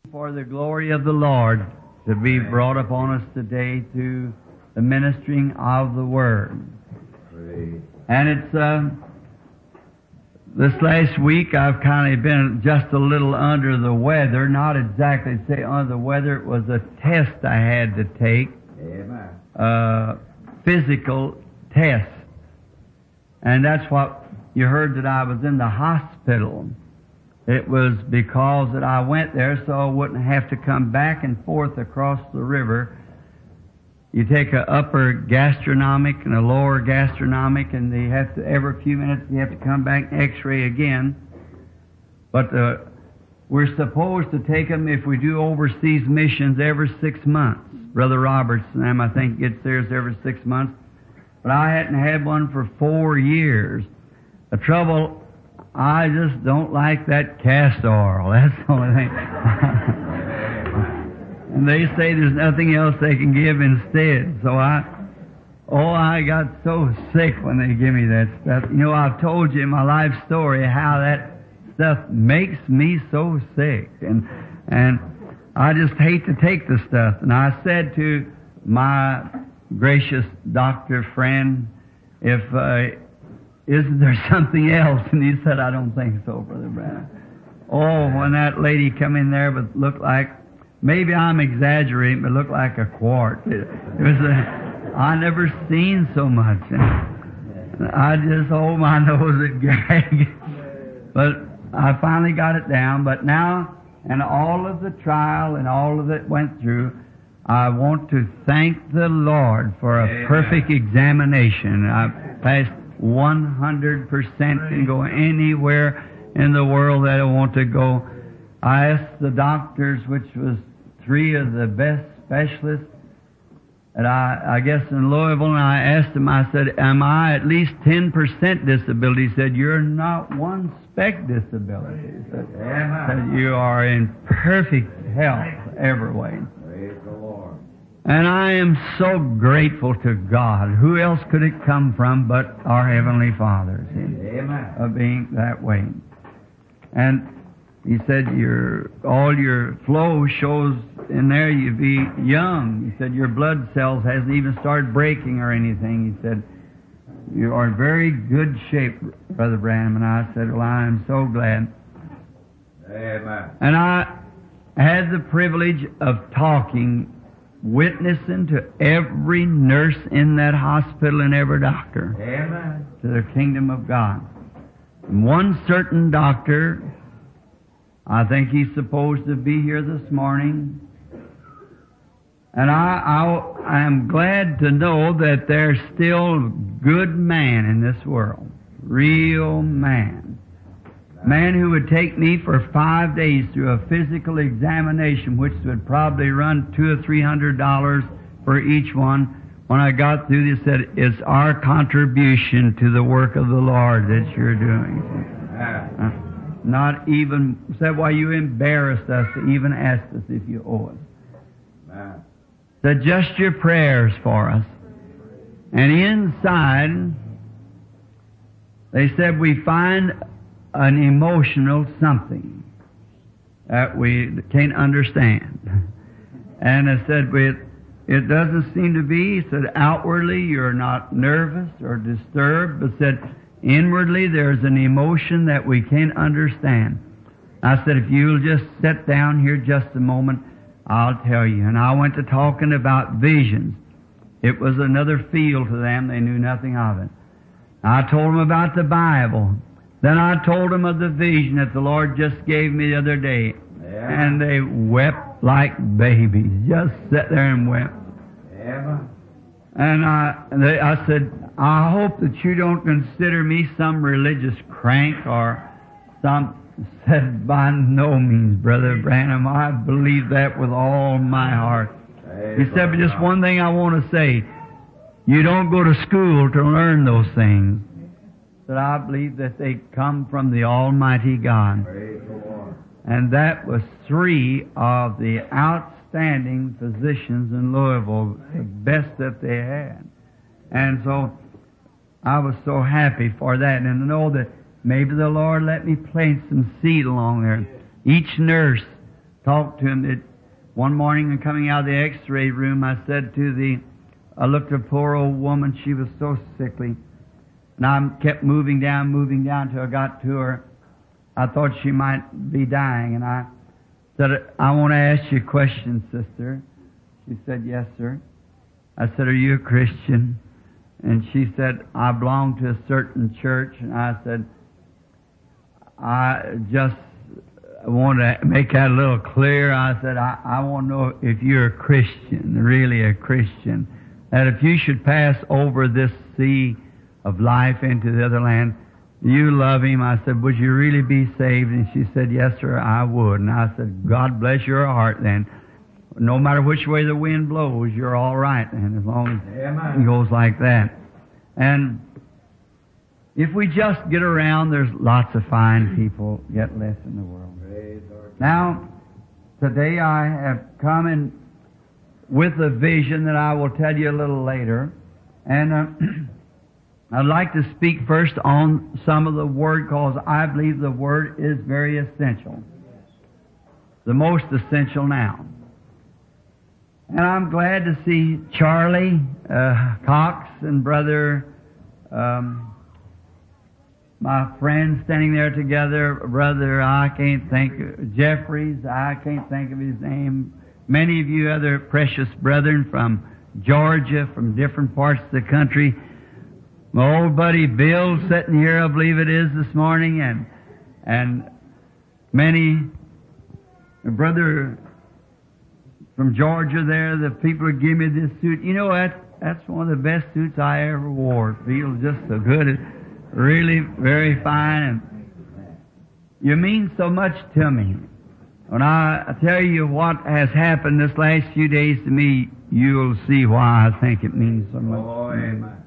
For the glory of the Lord to be brought upon us today through the ministering of the Word. And it's this last week I've kind of been just a little under the weather, not exactly say under the weather. It was a test I had to take, physical test. And that's what you heard, that I was in the hospital. It was because that I went there so I wouldn't have to come back and forth across the river. You take an upper gastronomic and a lower gastronomic, and they have to, every few minutes you have to come back and x-ray again. But we're supposed to take them if we do overseas missions every 6 months. Brother Robertson, I think, gets theirs every 6 months. But I hadn't had one for 4 years. The trouble, I just don't like that castor oil. That's the only thing. And they say there's nothing else they can give instead. So I got so sick when they give me that stuff. You know, I've told you in my life story how that stuff makes me so sick. And I just hate to take the stuff. And I said to my gracious doctor friend, isn't there something else? And he said, I don't think so, Brother Branham. Oh, when that lady come in there, but looked like, maybe I'm exaggerating, but looked like a quart. It was I never seen so much. And I just hold my nose and gag. But I finally got it down. But now, and all of the trial and all of it went through, I want to thank the Lord for a perfect examination. I passed 100%, can go anywhere in the world that I want to go. I asked the doctors, which was 3 of the best specialists, and I guess in Louisville, and I asked them, I said, am I at least 10% disability? He said, you're not 1 speck disability. He said, you are in perfect health every way. Praise the Lord. And I am so grateful to God. Who else could it come from but our Heavenly Father? Amen. Of being that way. And he said, all your flow shows in there you be young. He said, your blood cells hasn't even started breaking or anything. He said, you are in very good shape, Brother Branham. And I said, well, I am so glad. Amen. And I had the privilege of witnessing to every nurse in that hospital and every doctor. Amen. To the kingdom of God. And one certain doctor, I think he's supposed to be here this morning, and I am glad to know that there's still good man in this world. Real man. Man who would take me for 5 days through a physical examination, which would probably run $200 or $300 for each one. When I got through, they said, it's our contribution to the work of the Lord that you're doing. Not even, said, why you embarrassed us to even ask us if you owe us. Said, just your prayers for us. And inside, they said, we find an emotional something that we can't understand. And I said, it doesn't seem to be. He said, outwardly you're not nervous or disturbed, but said, inwardly there's an emotion that we can't understand. I said, if you'll just sit down here just a moment, I'll tell you. And I went to talking about visions. It was another field to them. They knew nothing of it. I told them about the Bible. Then I told them of the vision that the Lord just gave me the other day. Yeah. And they wept like babies. Just sat there and wept. Yeah. And I said, I hope that you don't consider me some religious crank or some... Said, by no means, Brother Branham. I believe that with all my heart. He said, but just one thing I want to say. You don't go to school to learn those things. That I believe that they come from the Almighty God. And that was 3 of the outstanding physicians in Louisville, the best that they had. And so I was so happy for that, and to know that maybe the Lord let me plant some seed along there. Each nurse talked to him that one morning when coming out of the x-ray room, I looked at a poor old woman. She was so sickly. And I kept moving down till I got to her. I thought she might be dying. And I said, I want to ask you a question, sister. She said, yes, sir. I said, are you a Christian? And she said, I belong to a certain church. And I said, I just want to make that a little clear. I said, I want to know if you're a Christian, really a Christian. That if you should pass over this sea of life into the other land, you love Him. I said, would you really be saved? And she said, yes, sir, I would. And I said, God bless your heart then. No matter which way the wind blows, you're all right then, as long as it goes like that. And if we just get around, there's lots of fine people yet left in the world. Now, today I have come in with a vision that I will tell you a little later. And I'd like to speak first on some of the Word, because I believe the Word is very essential. The most essential now. And I'm glad to see Charlie Cox and Brother, my friends standing there together. Brother, I can't think, Jeffries, I can't think of his name. Many of you other precious brethren from Georgia, from different parts of the country. My old buddy Bill sitting here, I believe it is, this morning, and many, brother from Georgia there, the people who give me this suit. You know, that's one of the best suits I ever wore. It feels just so good. It's really very fine, and you mean so much to me. When I tell you what has happened this last few days to me, you'll see why I think it means so much. Oh, amen.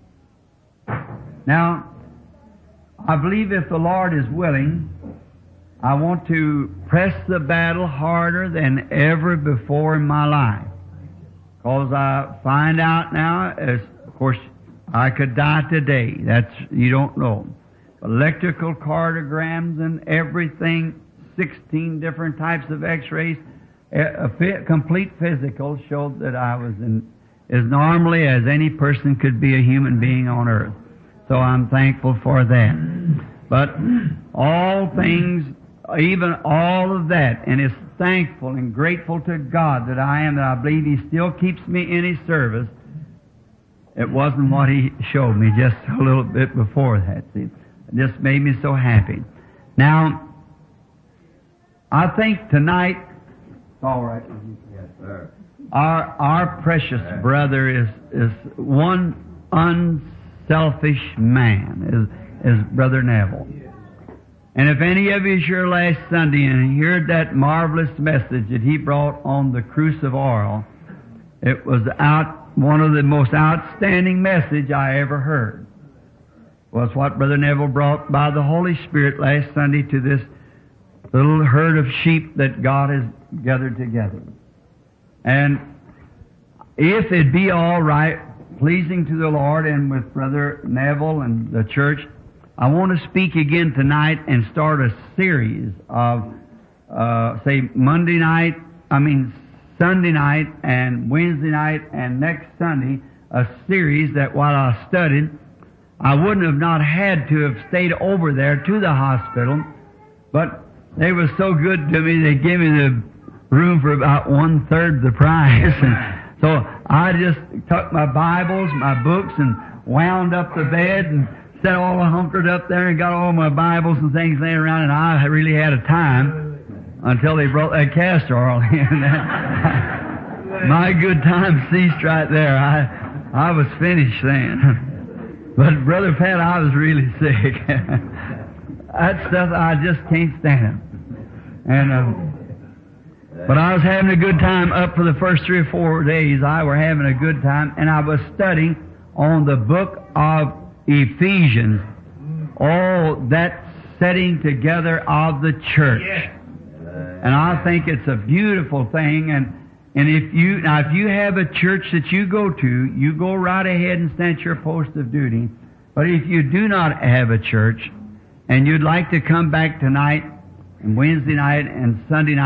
Now, I believe if the Lord is willing, I want to press the battle harder than ever before in my life. Because I find out now, of course, I could die today. You don't know. Electrical cardiograms and everything, 16 different types of x-rays, a complete physical showed that I was as normally as any person could be a human being on earth. So I'm thankful for that. But all things, even all of that, and is thankful and grateful to God that I believe He still keeps me in His service. It wasn't what He showed me just a little bit before that. See, it just made me so happy. Now, I think tonight, all right. Yes, sir. Our precious brother is one unselfish man, is Brother Neville. And if any of you here last Sunday and heard that marvelous message that he brought on the cruse of oil, it was one of the most outstanding message I ever heard. Was what Brother Neville brought by the Holy Spirit last Sunday to this little herd of sheep that God has gathered together. And if it be all right, pleasing to the Lord, and with Brother Neville and the church, I want to speak again tonight and start a series of, Sunday night and Wednesday night and next Sunday, a series that while I studied, I wouldn't have not had to have stayed over there to the hospital, but they were so good to me, they gave me the room for about 1/3 the price. And so I just took my Bibles, my books, and wound up the bed and sat all hunkered up there and got all my Bibles and things laying around, and I really had a time until they brought that castor oil in. My good time ceased right there. I was finished then. But Brother Pat, I was really sick. That stuff, I just can't stand. But I was having a good time up for the first 3 or 4 days. I were having a good time, and I was studying on the book of Ephesians, all that setting together of the church. And I think it's a beautiful thing. And if you have a church that you go to, you go right ahead and stand at your post of duty. But if you do not have a church, and you'd like to come back tonight, and Wednesday night and Sunday night,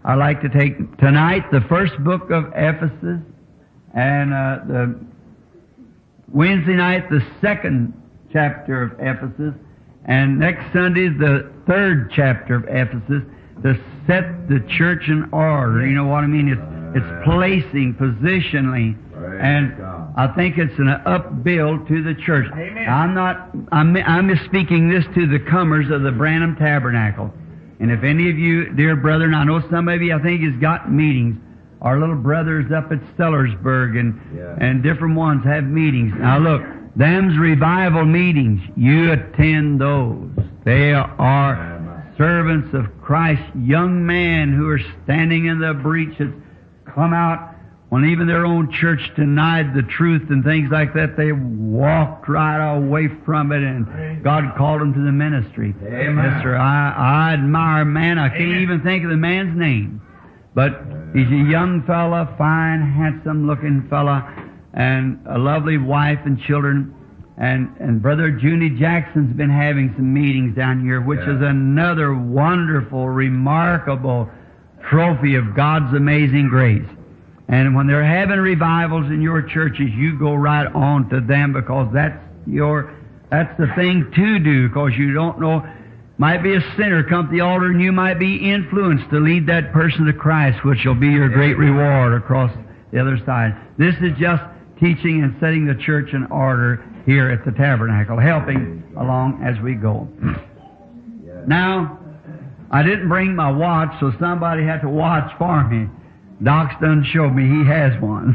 I'd like to take tonight the first book of Ephesus, and the Wednesday night the second chapter of Ephesus, and next Sunday the third chapter of Ephesus, to set the church in order. You know what I mean? It's placing positionally, and I think it's an upbuild to the church. Amen. I'm just speaking this to the comers of the Branham Tabernacle. And if any of you, dear brethren, I know some of you, I think, has got meetings. Our little brothers up at Sellersburg and different ones have meetings. Now look, them's revival meetings. You attend those. They are servants of Christ, young men who are standing in the breaches, come out when even their own church denied the truth and things like that. They walked right away from it, and God called them to the ministry. Amen. Yes, sir. I admire a man. I can't even think of the man's name, but he's a young fella, fine, handsome-looking fella, and a lovely wife and children. And Brother Junie Jackson's been having some meetings down here, which is another wonderful, remarkable trophy of God's amazing grace. And when they're having revivals in your churches, you go right on to them, because that's the thing to do, because you don't know, might be a sinner come to the altar, and you might be influenced to lead that person to Christ, which will be your great reward across the other side. This is just teaching and setting the church in order here at the Tabernacle, helping along as we go. Now, I didn't bring my watch, so somebody had to watch for me. Doc's done showed me he has one,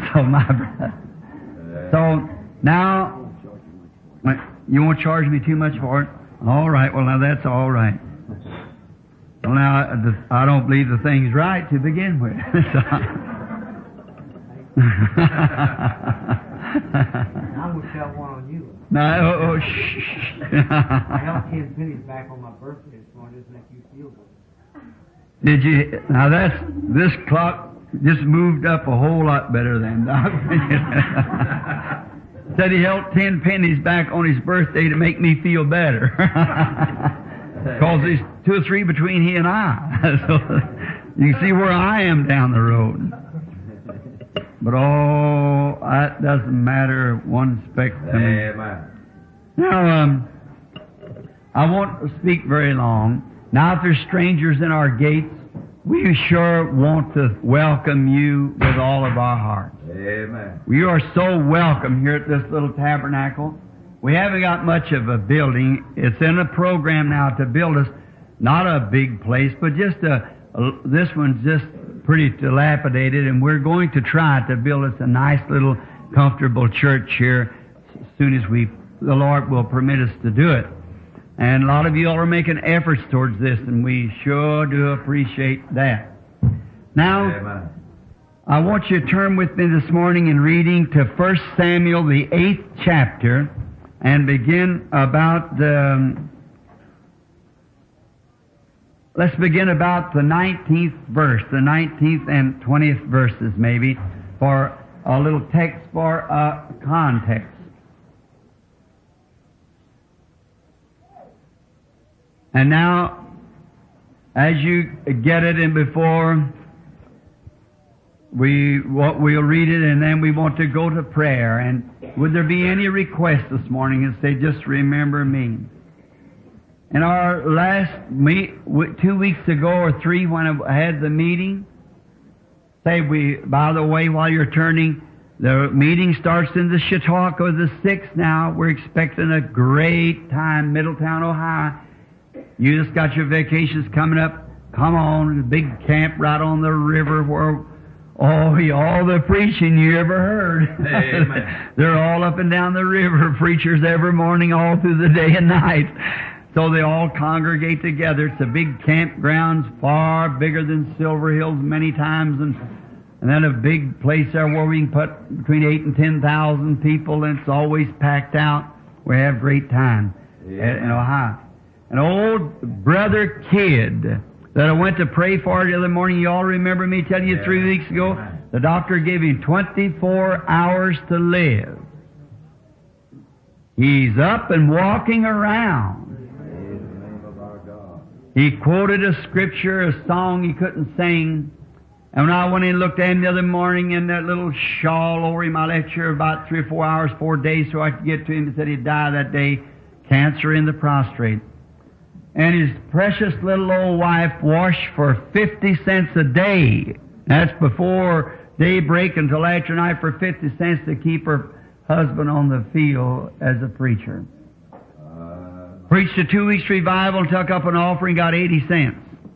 so now, you won't charge me too much for it? All right, well now that's all right. Well now, I don't believe the thing's right to begin with. I would tell one on you. No, shh. I held 10 pennies back on my birthday this morning just to make you feel good. Did you? Now this clock just moved up a whole lot better than Doc. Said he held 10 pennies back on his birthday to make me feel better. Because there's 2 or 3 between he and I. So you can see where I am down the road. But that doesn't matter one speck to me. Amen. Now, I won't speak very long. Now, if there's strangers in our gates, we sure want to welcome you with all of our hearts. Amen. You are so welcome here at this little tabernacle. We haven't got much of a building. It's in a program now to build us, not a big place, but just this one's just pretty dilapidated, and we're going to try to build us a nice little comfortable church here as soon as the Lord will permit us to do it. And a lot of you all are making efforts towards this, and we sure do appreciate that. Now, Amen. I want you to turn with me this morning in reading to 1 Samuel, the 8th chapter, and begin about let's begin about the 19th verse, the 19th and 20th verses maybe, for a little text for context. And now, as you get it and before, we'll read it, and then we want to go to prayer. And would there be any request this morning and say, just remember me? In our last 2 weeks ago or 3 when I had the meeting, by the way, while you're turning, the meeting starts in the Chautauqua the 6th now. We're expecting a great time, Middletown, Ohio. You just got your vacations coming up. Come on, the big camp right on the river where all the preaching you ever heard. Amen. They're all up and down the river, preachers every morning, all through the day and night. So they all congregate together. It's a big campground, far bigger than Silver Hills many times, and then a big place there where we can put between 8,000 and 10,000 people, and it's always packed out. We have great time in Ohio. An old brother Kidd that I went to pray for the other morning, you all remember me telling you 3 weeks ago, the doctor gave him 24 hours to live. He's up and walking around. He quoted a scripture, a song he couldn't sing, And when I went in and looked at him the other morning in that little shawl over him, I lectured about 3 or 4 hours, 4 days so I could get to him. He said he'd die that day, cancer in the prostate. And his precious little old wife washed for 50 cents a day. That's before daybreak until after night for 50 cents to keep her husband on the field as a preacher. Preached a 2 weeks revival and took up an offering, got 80 cents.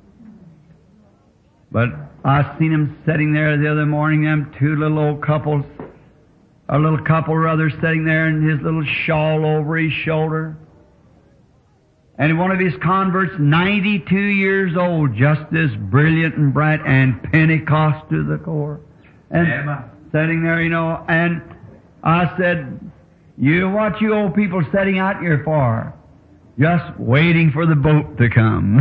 But I seen him sitting there the other morning, them two little old couples, a little couple rather, sitting there in his little shawl over his shoulder. And one of his converts, 92 years old, just as brilliant and bright and Pentecost to the core. And sitting there, you know, and I said, what you old people sitting out here for? Just waiting for the boat to come.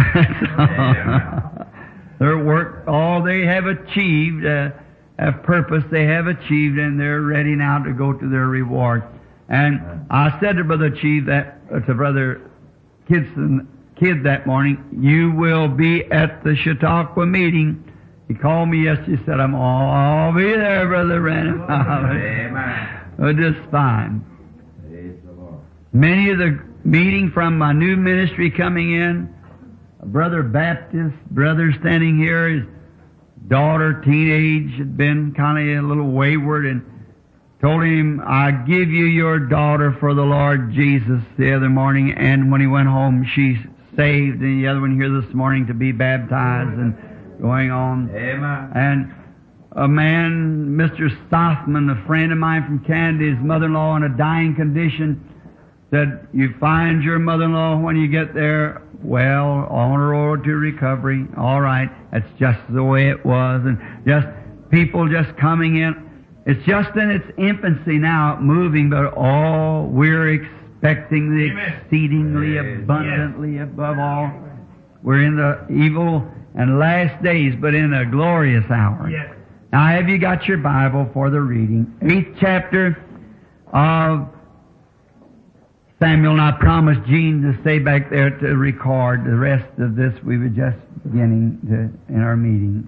Their work, all they have achieved, a purpose they have achieved, and they're ready now to go to their reward. And I said to Brother Chief, to Brother Kidd that morning, you will be at the Chautauqua meeting. He called me yesterday, said, I'll be there, Brother Branham. Amen. Just fine. Praise the Lord. Many of the meeting from my new ministry coming in, a Brother Baptist, brother standing here, his daughter, teenage, had been kind of a little wayward, and told him, I give you your daughter for the Lord Jesus the other morning, and when he went home, she's saved, and the other one here this morning to be baptized and going on. Amen. And a man, Mr. Stothman, a friend of mine from Canada, his mother-in-law in a dying condition, said, you find your mother-in-law when you get there, well, on her road to recovery. All right, that's just the way it was. And just people just coming in. It's just in its infancy now, moving, but we're expecting the exceedingly abundantly above all. We're in the evil and last days, but in a glorious hour. Yes. Now, have you got your Bible for the reading? 8th chapter of Samuel, and I promised Gene to stay back there to record the rest of this. We were just beginning in our meeting.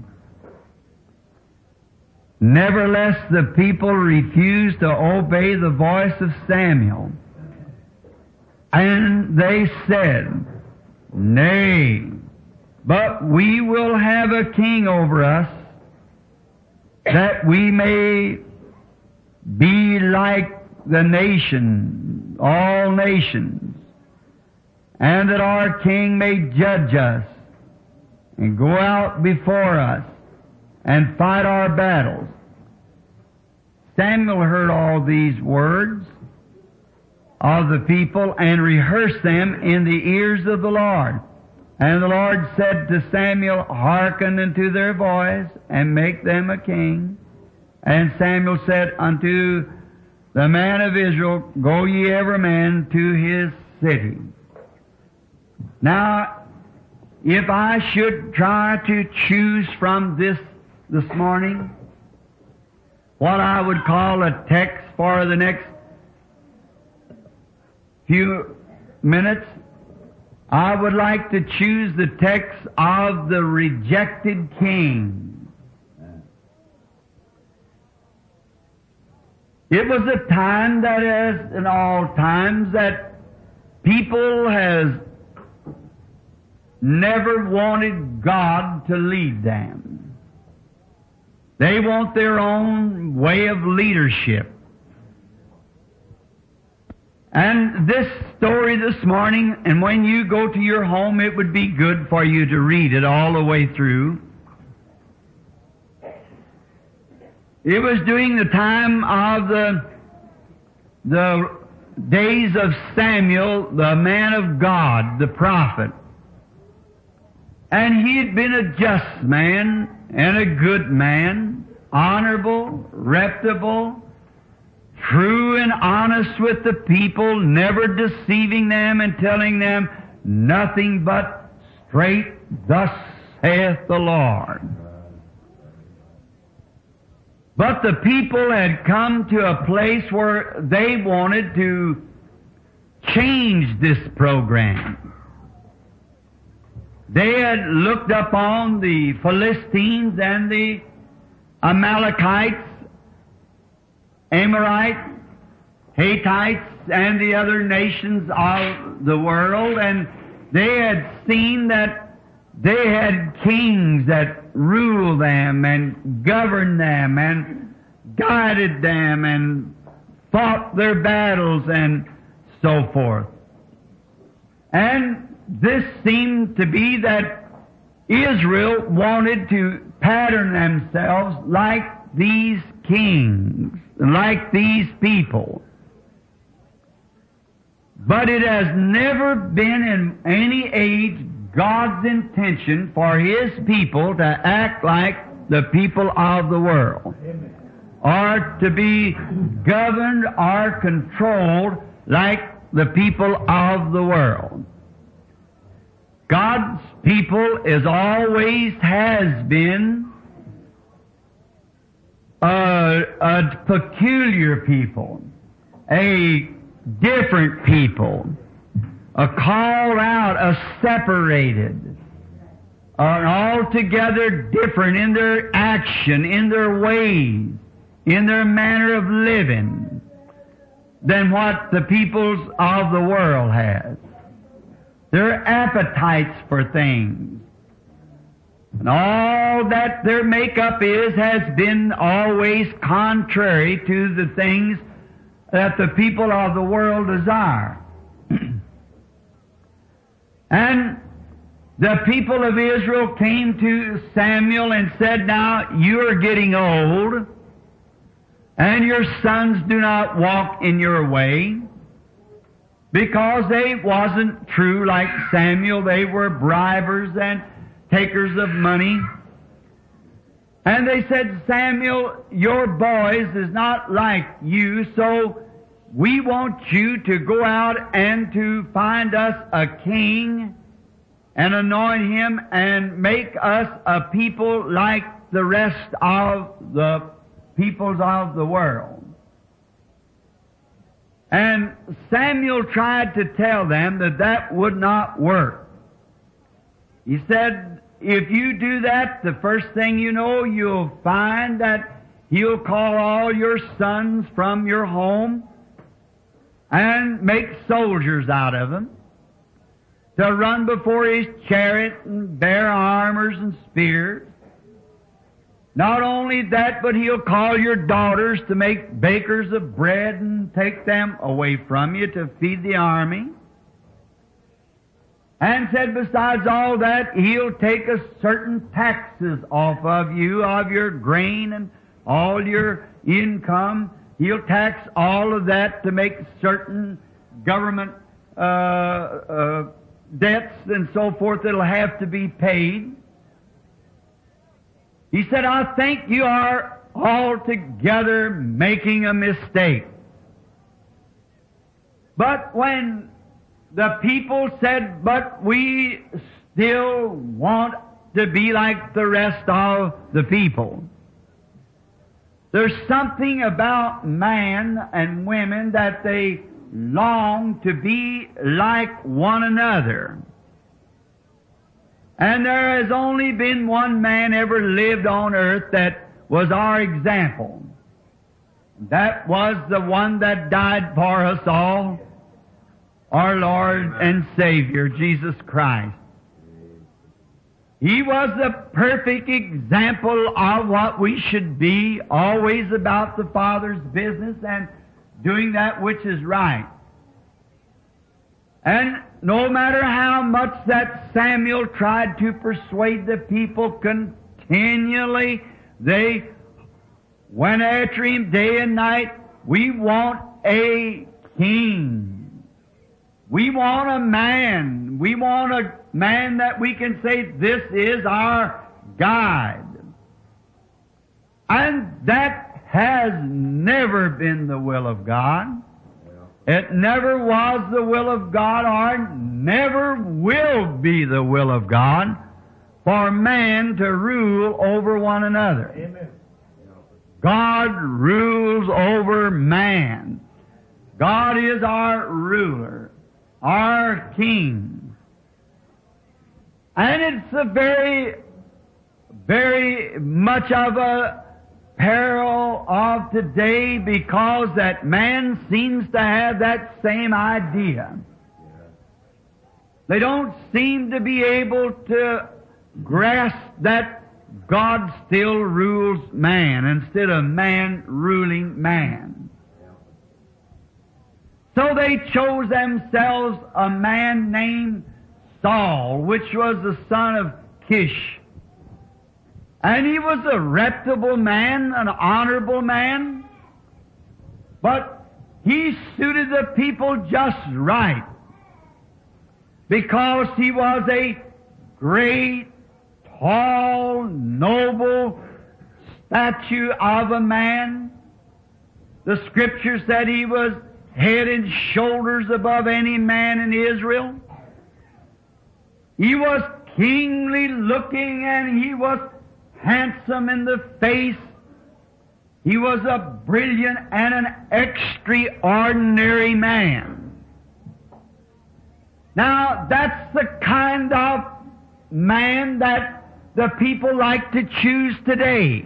Nevertheless, the people refused to obey the voice of Samuel. And they said, Nay, but we will have a king over us, that we may be like the nation, all nations, and that our king may judge us and go out before us and fight our battles. Samuel heard all these words of the people and rehearsed them in the ears of the Lord. And the Lord said to Samuel, Hearken unto their voice, and make them a king. And Samuel said unto the man of Israel, Go ye every man to his city. Now, if I should try to choose from this morning what I would call a text for the next few minutes, I would like to choose the text of the rejected king. It was a time that, as in all times, that people has never wanted God to lead them. They want their own way of leadership. And this story this morning, and when you go to your home, it would be good for you to read it all the way through. It was during the time of the days of Samuel, the man of God, the prophet. And he had been a just man and a good man, honorable, reputable, true and honest with the people, never deceiving them and telling them nothing but straight, thus saith the Lord. But the people had come to a place where they wanted to change this program. They had looked upon the Philistines and the Amalekites, Amorites, Hittites, and the other nations of the world, and they had seen that they had kings that ruled them and governed them and guided them and fought their battles and so forth. And this seemed to be that Israel wanted to pattern themselves like these kings, like these people. But it has never been in any age God's intention for His people to act like the people of the world, or to be governed or controlled like the people of the world. God's people always has been a peculiar people, a different people, a called out, a separated, altogether different in their action, in their ways, in their manner of living than what the peoples of the world has. Their appetites for things and all that their makeup has been always contrary to the things that the people of the world desire. And the people of Israel came to Samuel and said, "Now you are getting old, and your sons do not walk in your way," because they wasn't true like Samuel. They were bribers and takers of money. And they said, "Samuel, your boys is not like you, so we want you to go out and to find us a king and anoint him and make us a people like the rest of the peoples of the world." And Samuel tried to tell them that that would not work. He said, "If you do that, the first thing you know, you'll find that He'll call all your sons from your home and make soldiers out of them to run before His chariot and bear armors and spears. Not only that, but He'll call your daughters to make bakers of bread and take them away from you to feed the army." And said, besides all that, He'll take a certain taxes off of you, of your grain and all your income. He'll tax all of that to make certain government debts and so forth that'll have to be paid. He said, "I think you are altogether making a mistake." But when the people said, "But we still want to be like the rest of the people," there's something about man and women that they long to be like one another. And there has only been one man ever lived on earth that was our example. That was the one that died for us all, our Lord and Savior, Jesus Christ. He was the perfect example of what we should be, always about the Father's business and doing that which is right. And no matter how much that Samuel tried to persuade the people continually, they went after him day and night. "We want a king. We want a man. We want a man that we can say, this is our guide." And that has never been the will of God. It never was the will of God, or never will be the will of God, for man to rule over one another. Amen. God rules over man. God is our ruler, our king. And it's a very, very much of a peril of today because that man seems to have that same idea. They don't seem to be able to grasp that God still rules man instead of man ruling man. So they chose themselves a man named Saul, which was the son of Kish. And he was a reputable man, an honorable man, but he suited the people just right because he was a great, tall, noble statue of a man. The Scripture said he was head and shoulders above any man in Israel. He was kingly looking and he was handsome in the face. He was a brilliant and an extraordinary man. Now, that's the kind of man that the people like to choose today.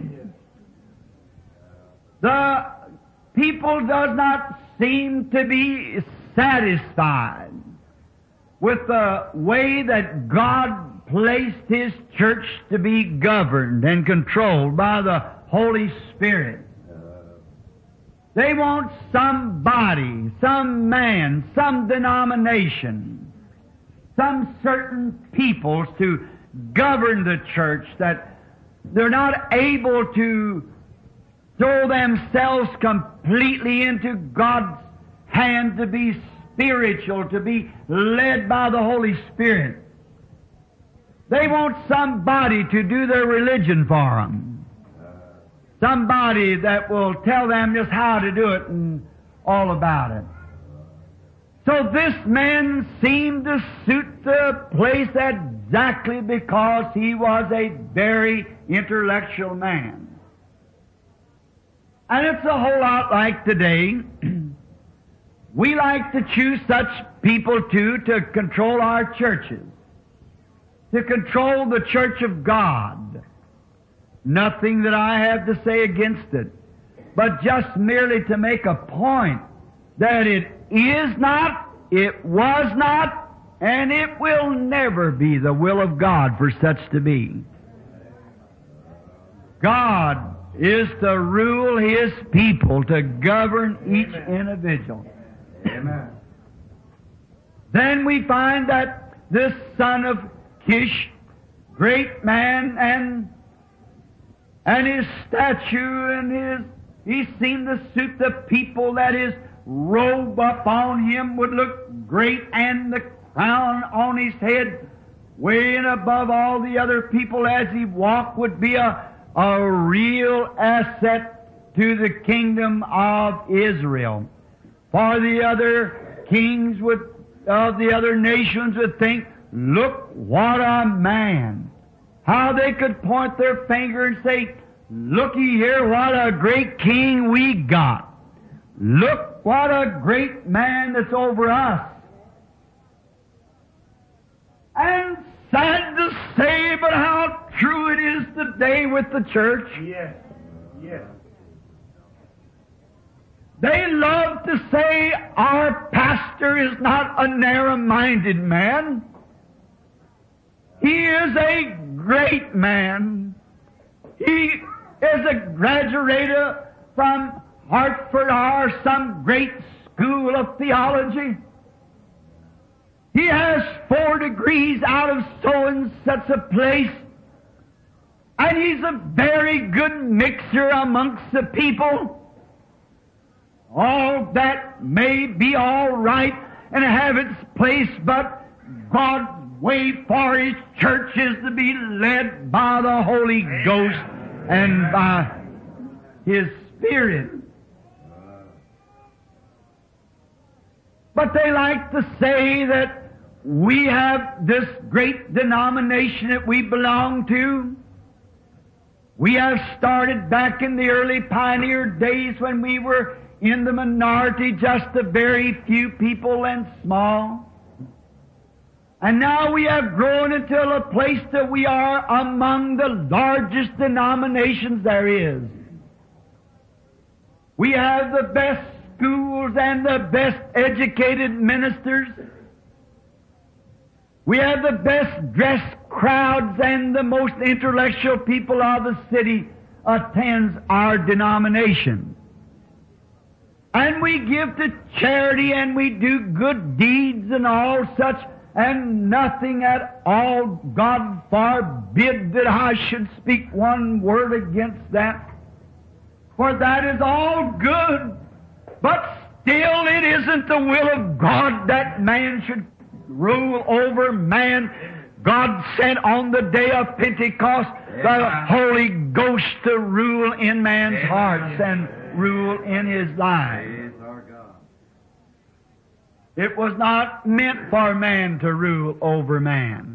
The people does not seem to be satisfied with the way that God placed His church to be governed and controlled by the Holy Spirit. They want somebody, some man, some denomination, some certain peoples to govern the church, that they're not able to throw themselves completely into God's hand to be spiritual, to be led by the Holy Spirit. They want somebody to do their religion for them. Somebody that will tell them just how to do it and all about it. So this man seemed to suit the place exactly because he was a very intellectual man. And it's a whole lot like today. We like to choose such people too to control our churches, to control the church of God. Nothing that I have to say against it, but just merely to make a point that it is not, it was not, and it will never be the will of God for such to be. God is to rule His people, to govern each individual. Amen. Then we find that this son of Kish, great man, and his statue and he seemed to suit the people, that his robe upon him would look great, and the crown on his head, way and above all the other people as he walked, would be a real asset to the kingdom of Israel. For the other kings of the other nations would think, look what a man. How they could point their finger and say, looky here, what a great king we got. Look what a great man that's over us. And sad to say, but how true it is today with the church. Yes. Yes. They love to say our pastor is not a narrow-minded man. He is a great man. He is a graduate from Hartford or some great school of theology. He has 4 degrees out of so and such a place. And he's a very good mixer amongst the people. All that may be all right and have its place, but God's way for His church is to be led by the Holy Ghost and by His Spirit. But they like to say that we have this great denomination that we belong to. We have started back in the early pioneer days when we were in the minority, just a very few people and small. And now we have grown until a place that we are among the largest denominations there is. We have the best schools and the best educated ministers. We have the best dressed crowds, and the most intellectual people of the city attends our denomination. And we give to charity, and we do good deeds and all such, and nothing at all. God forbid that I should speak one word against that. For that is all good. But still it isn't the will of God that man should rule over man. God sent on the day of Pentecost the Holy Ghost to rule in man's hearts and rule in his life. It was not meant for man to rule over man.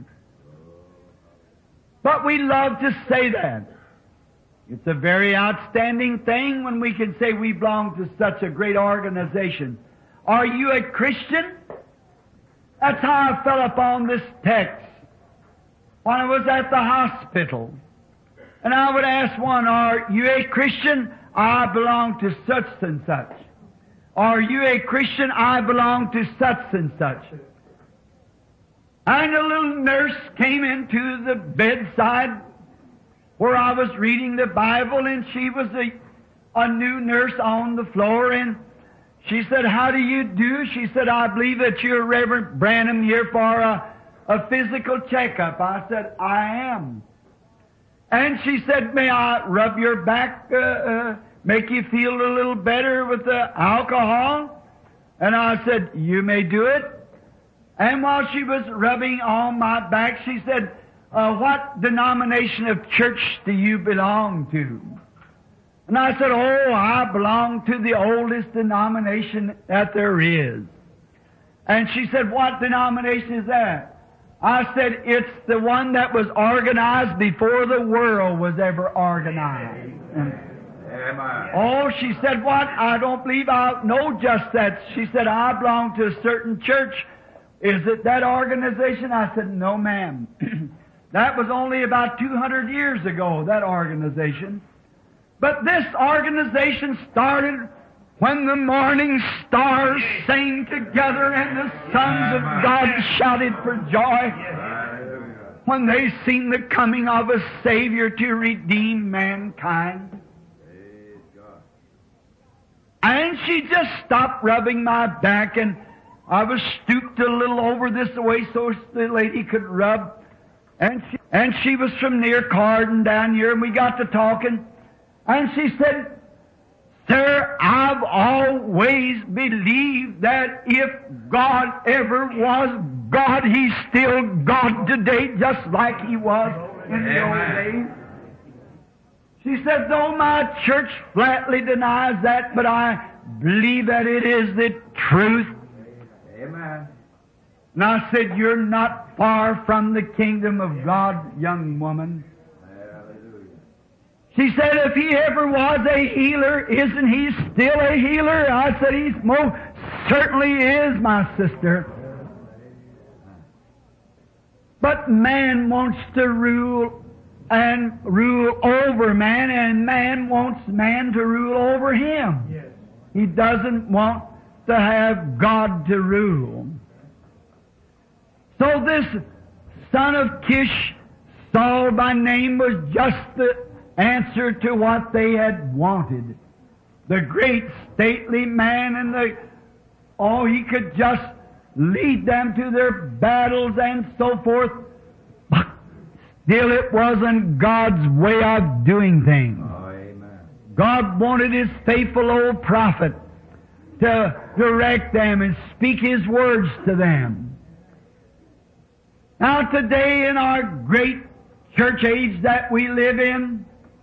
But we love to say that. It's a very outstanding thing when we can say we belong to such a great organization. Are you a Christian? That's how I fell upon this text when I was at the hospital. And I would ask one, are you a Christian? I belong to such and such. Are you a Christian? I belong to such and such. And a little nurse came into the bedside where I was reading the Bible, and she was a new nurse on the floor, and she said, how do you do? She said, I believe that you're Reverend Branham here for a physical checkup. I said, I am. And she said, may I rub your back, make you feel a little better with the alcohol? And I said, you may do it. And while she was rubbing on my back, she said, what denomination of church do you belong to? And I said, oh, I belong to the oldest denomination that there is. And she said, what denomination is that? I said, it's the one that was organized before the world was ever organized. Oh, she said, what? I don't believe I know just that. She said, I belong to a certain church. Is it that organization? I said, no, ma'am. That was only about 200 years ago, that organization. But this organization started when the morning stars sang together and the sons of God shouted for joy when they seen the coming of a Savior to redeem mankind. And she just stopped rubbing my back, and I was stooped a little over this way so the lady could rub. And she was from near Carden down here, and we got to talking. And she said, sir, I've always believed that if God ever was God, He's still God today, just like He was in the old days. She said, though my church flatly denies that, but I believe that it is the truth. Amen. And I said, you're not far from the kingdom of God, young woman. She said, if He ever was a healer, isn't He still a healer? I said, He most certainly is, my sister. But man wants to rule and rule over man, and man wants man to rule over him. Yes. He doesn't want to have God to rule. So this son of Kish, Saul by name, was just the answer to what they had wanted. The great stately man, and he could just lead them to their battles and so forth. But still it wasn't God's way of doing things. Oh, amen. God wanted His faithful old prophet to direct them and speak His words to them. Now today in our great church age that we live in,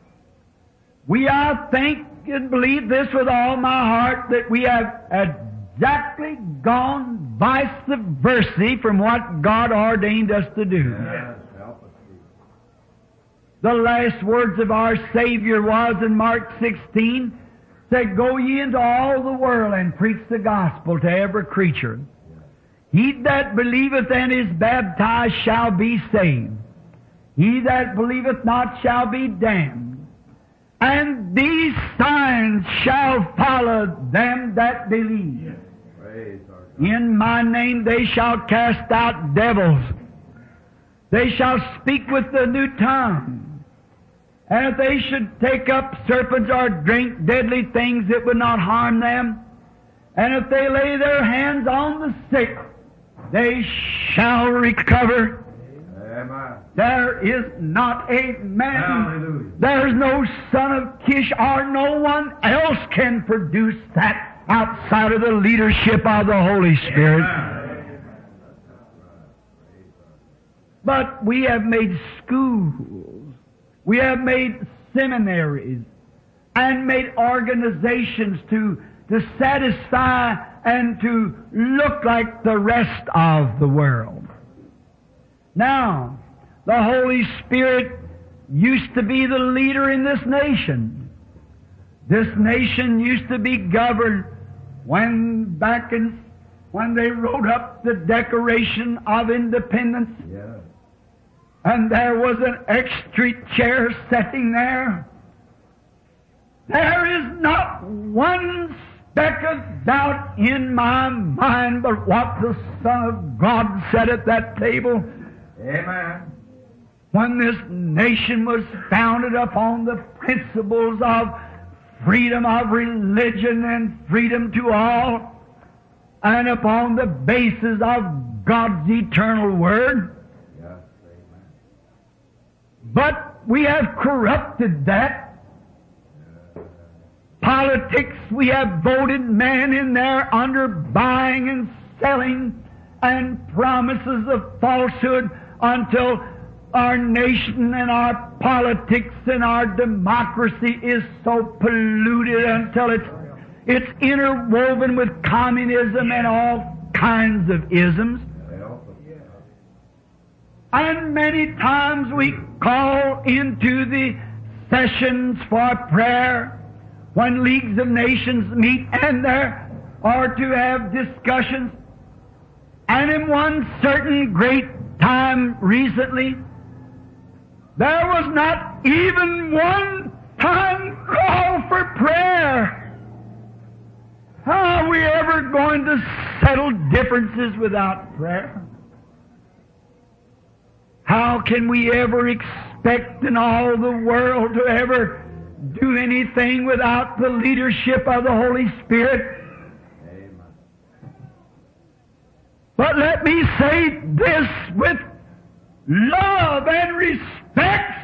I think and believe this with all my heart, that we have exactly gone vice versa from what God ordained us to do. Yes, help us. The last words of our Savior was in Mark 16, said, go ye into all the world and preach the gospel to every creature. He that believeth and is baptized shall be saved. He that believeth not shall be damned. And these signs shall follow them that believe. Praise our God. In my name they shall cast out devils. They shall speak with the new tongue. And if they should take up serpents or drink deadly things, it would not harm them. And if they lay their hands on the sick, they shall recover. Amen. There is not a man, Hallelujah. there is no son of Kish, or no one else can produce that outside of the leadership of the Holy Spirit. Amen. But we have made schools, we have made seminaries, and made organizations to satisfy and to look like the rest of the world. Now, the Holy Spirit used to be the leader in this nation. This nation used to be governed when they wrote up the Declaration of Independence, Yes. and there was an extra chair sitting there. There is not one speck of doubt in my mind but what the Son of God said at that table. Amen. When this nation was founded upon the principles of freedom of religion and freedom to all, and upon the basis of God's eternal Word. Yes. Amen. But we have corrupted that. Politics, we have voted men in there under buying and selling and promises of falsehood until our nation and our politics and our democracy is so polluted until it's interwoven with communism and all kinds of isms. Help us. And many times we call into the sessions for prayer when leagues of nations meet and there are to have discussions. And in one certain great time recently, there was not even one time call for prayer. How are we ever going to settle differences without prayer? How can we ever expect in all the world to ever do anything without the leadership of the Holy Spirit? Amen. But let me say this with love and respect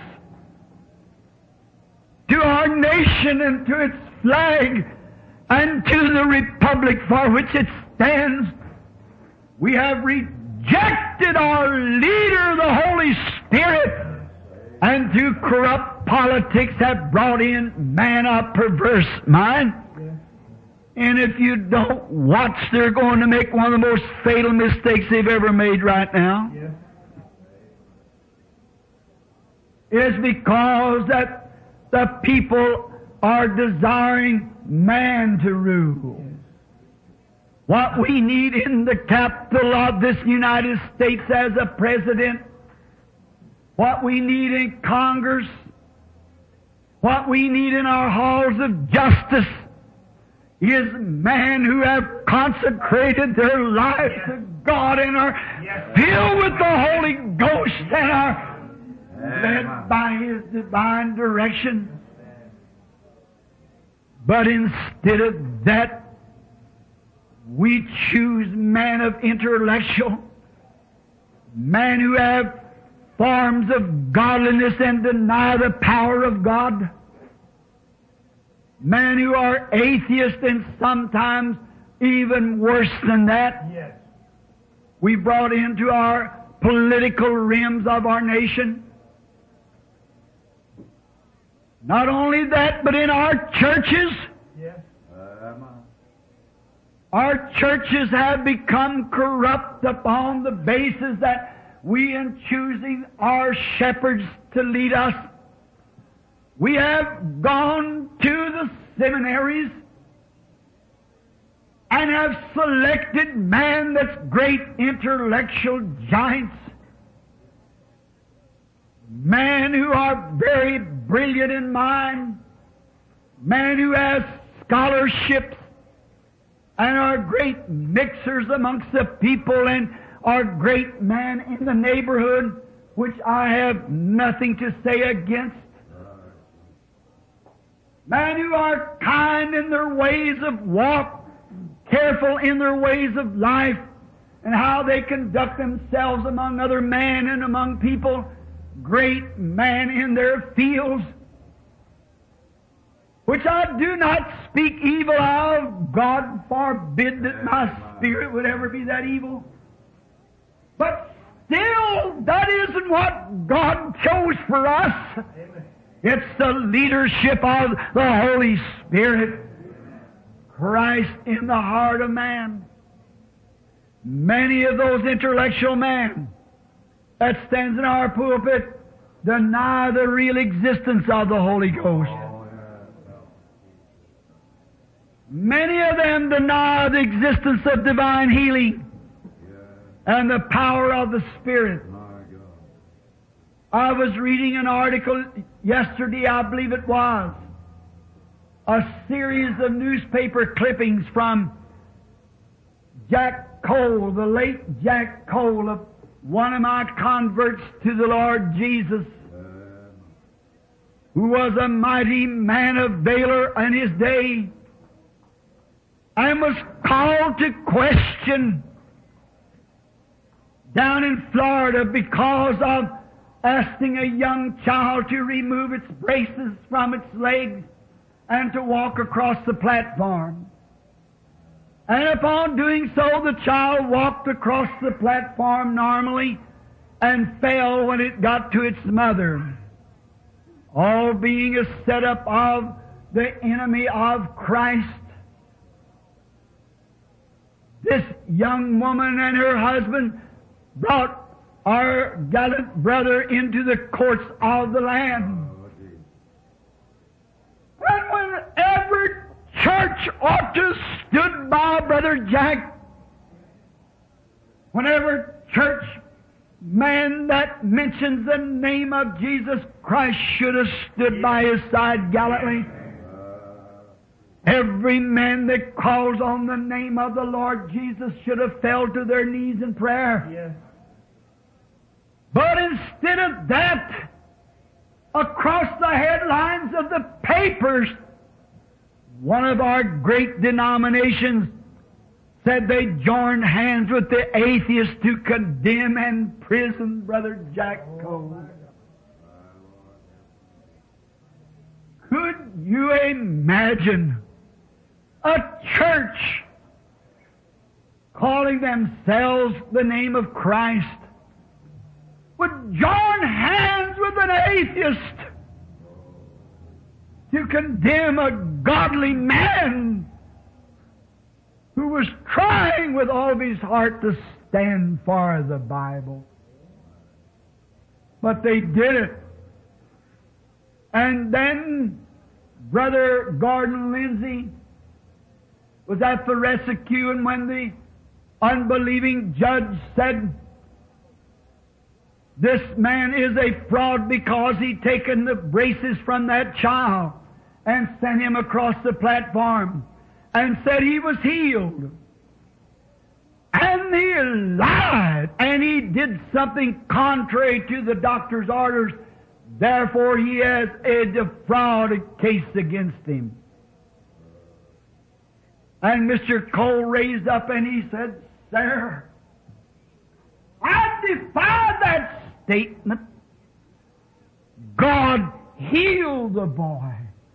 to our nation and to its flag and to the republic for which it stands. We have rejected our leader, the Holy Spirit, and through corrupt politics have brought in man of perverse mind. And if you don't watch, they're going to make one of the most fatal mistakes they've ever made right now. Yes. It is because that the people are desiring man to rule. What we need in the capital of this United States as a president, what we need in Congress, what we need in our halls of justice is men who have consecrated their lives to God and are filled with the Holy Ghost and are led by His divine direction. But instead of that, we choose men of intellectual, men who have forms of godliness and deny the power of God, men who are atheists and sometimes even worse than that. Yes. We brought into our political rims of our nation. Not only that, but in our churches, Yes. our churches have become corrupt upon the basis that we, in choosing our shepherds to lead us, we have gone to the seminaries and have selected men that's great intellectual giants, men who are very brilliant in mind, men who has scholarships and are great mixers amongst the people and are great men in the neighborhood, which I have nothing to say against. Men who are kind in their ways of walk, careful in their ways of life, and how they conduct themselves among other men and among people, great men in their fields, which I do not speak evil of. God forbid that my spirit would ever be that evil. But still, that isn't what God chose for us. It's the leadership of the Holy Spirit, Christ in the heart of man. Many of those intellectual men that stands in our pulpit deny the real existence of the Holy Ghost. Many of them deny the existence of divine healing and the power of the Spirit. I was reading an article yesterday, I believe it was, a series of newspaper clippings from Jack Cole, the late Jack Cole, of one of my converts to the Lord Jesus, who was a mighty man of valor in his day, and was called to question down in Florida because of asking a young child to remove its braces from its legs and to walk across the platform. And upon doing so, the child walked across the platform normally and fell when it got to its mother, all being a setup of the enemy of Christ. This young woman and her husband brought our gallant brother into the courts of the land. And when every church ought to have stood by Brother Jack, whenever church man that mentions the name of Jesus Christ should have stood by his side gallantly. Every man that calls on the name of the Lord Jesus should have fell to their knees in prayer. Yes. But instead of that, across the headlines of the papers, one of our great denominations said they joined hands with the atheists to condemn and imprison Brother Jack Cole. Could you imagine a church calling themselves the name of Christ would join hands with an atheist to condemn a godly man who was trying with all of his heart to stand for the Bible? But they did it. And then Brother Gordon Lindsay was at the rescue, and when the unbelieving judge said, "This man is a fraud because he'd taken the braces from that child and sent him across the platform," and said he was healed. And he lied, and he did something contrary to the doctor's orders. Therefore, he has a defrauded case against him. And Mr. Cole raised up and he said, "Sir, I defy that statement. God healed the boy."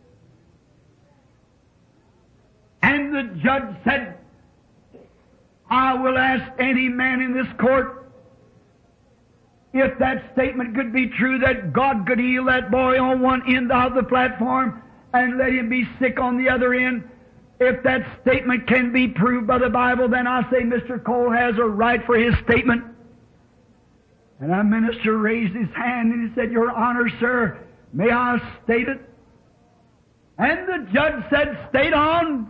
And the judge said, "I will ask any man in this court if that statement could be true, that God could heal that boy on one end of the platform and let him be sick on the other end. If that statement can be proved by the Bible, then I say Mr. Cole has a right for his statement." And our minister raised his hand and he said, "Your Honor, sir, may I state it?" And the judge said, "State on."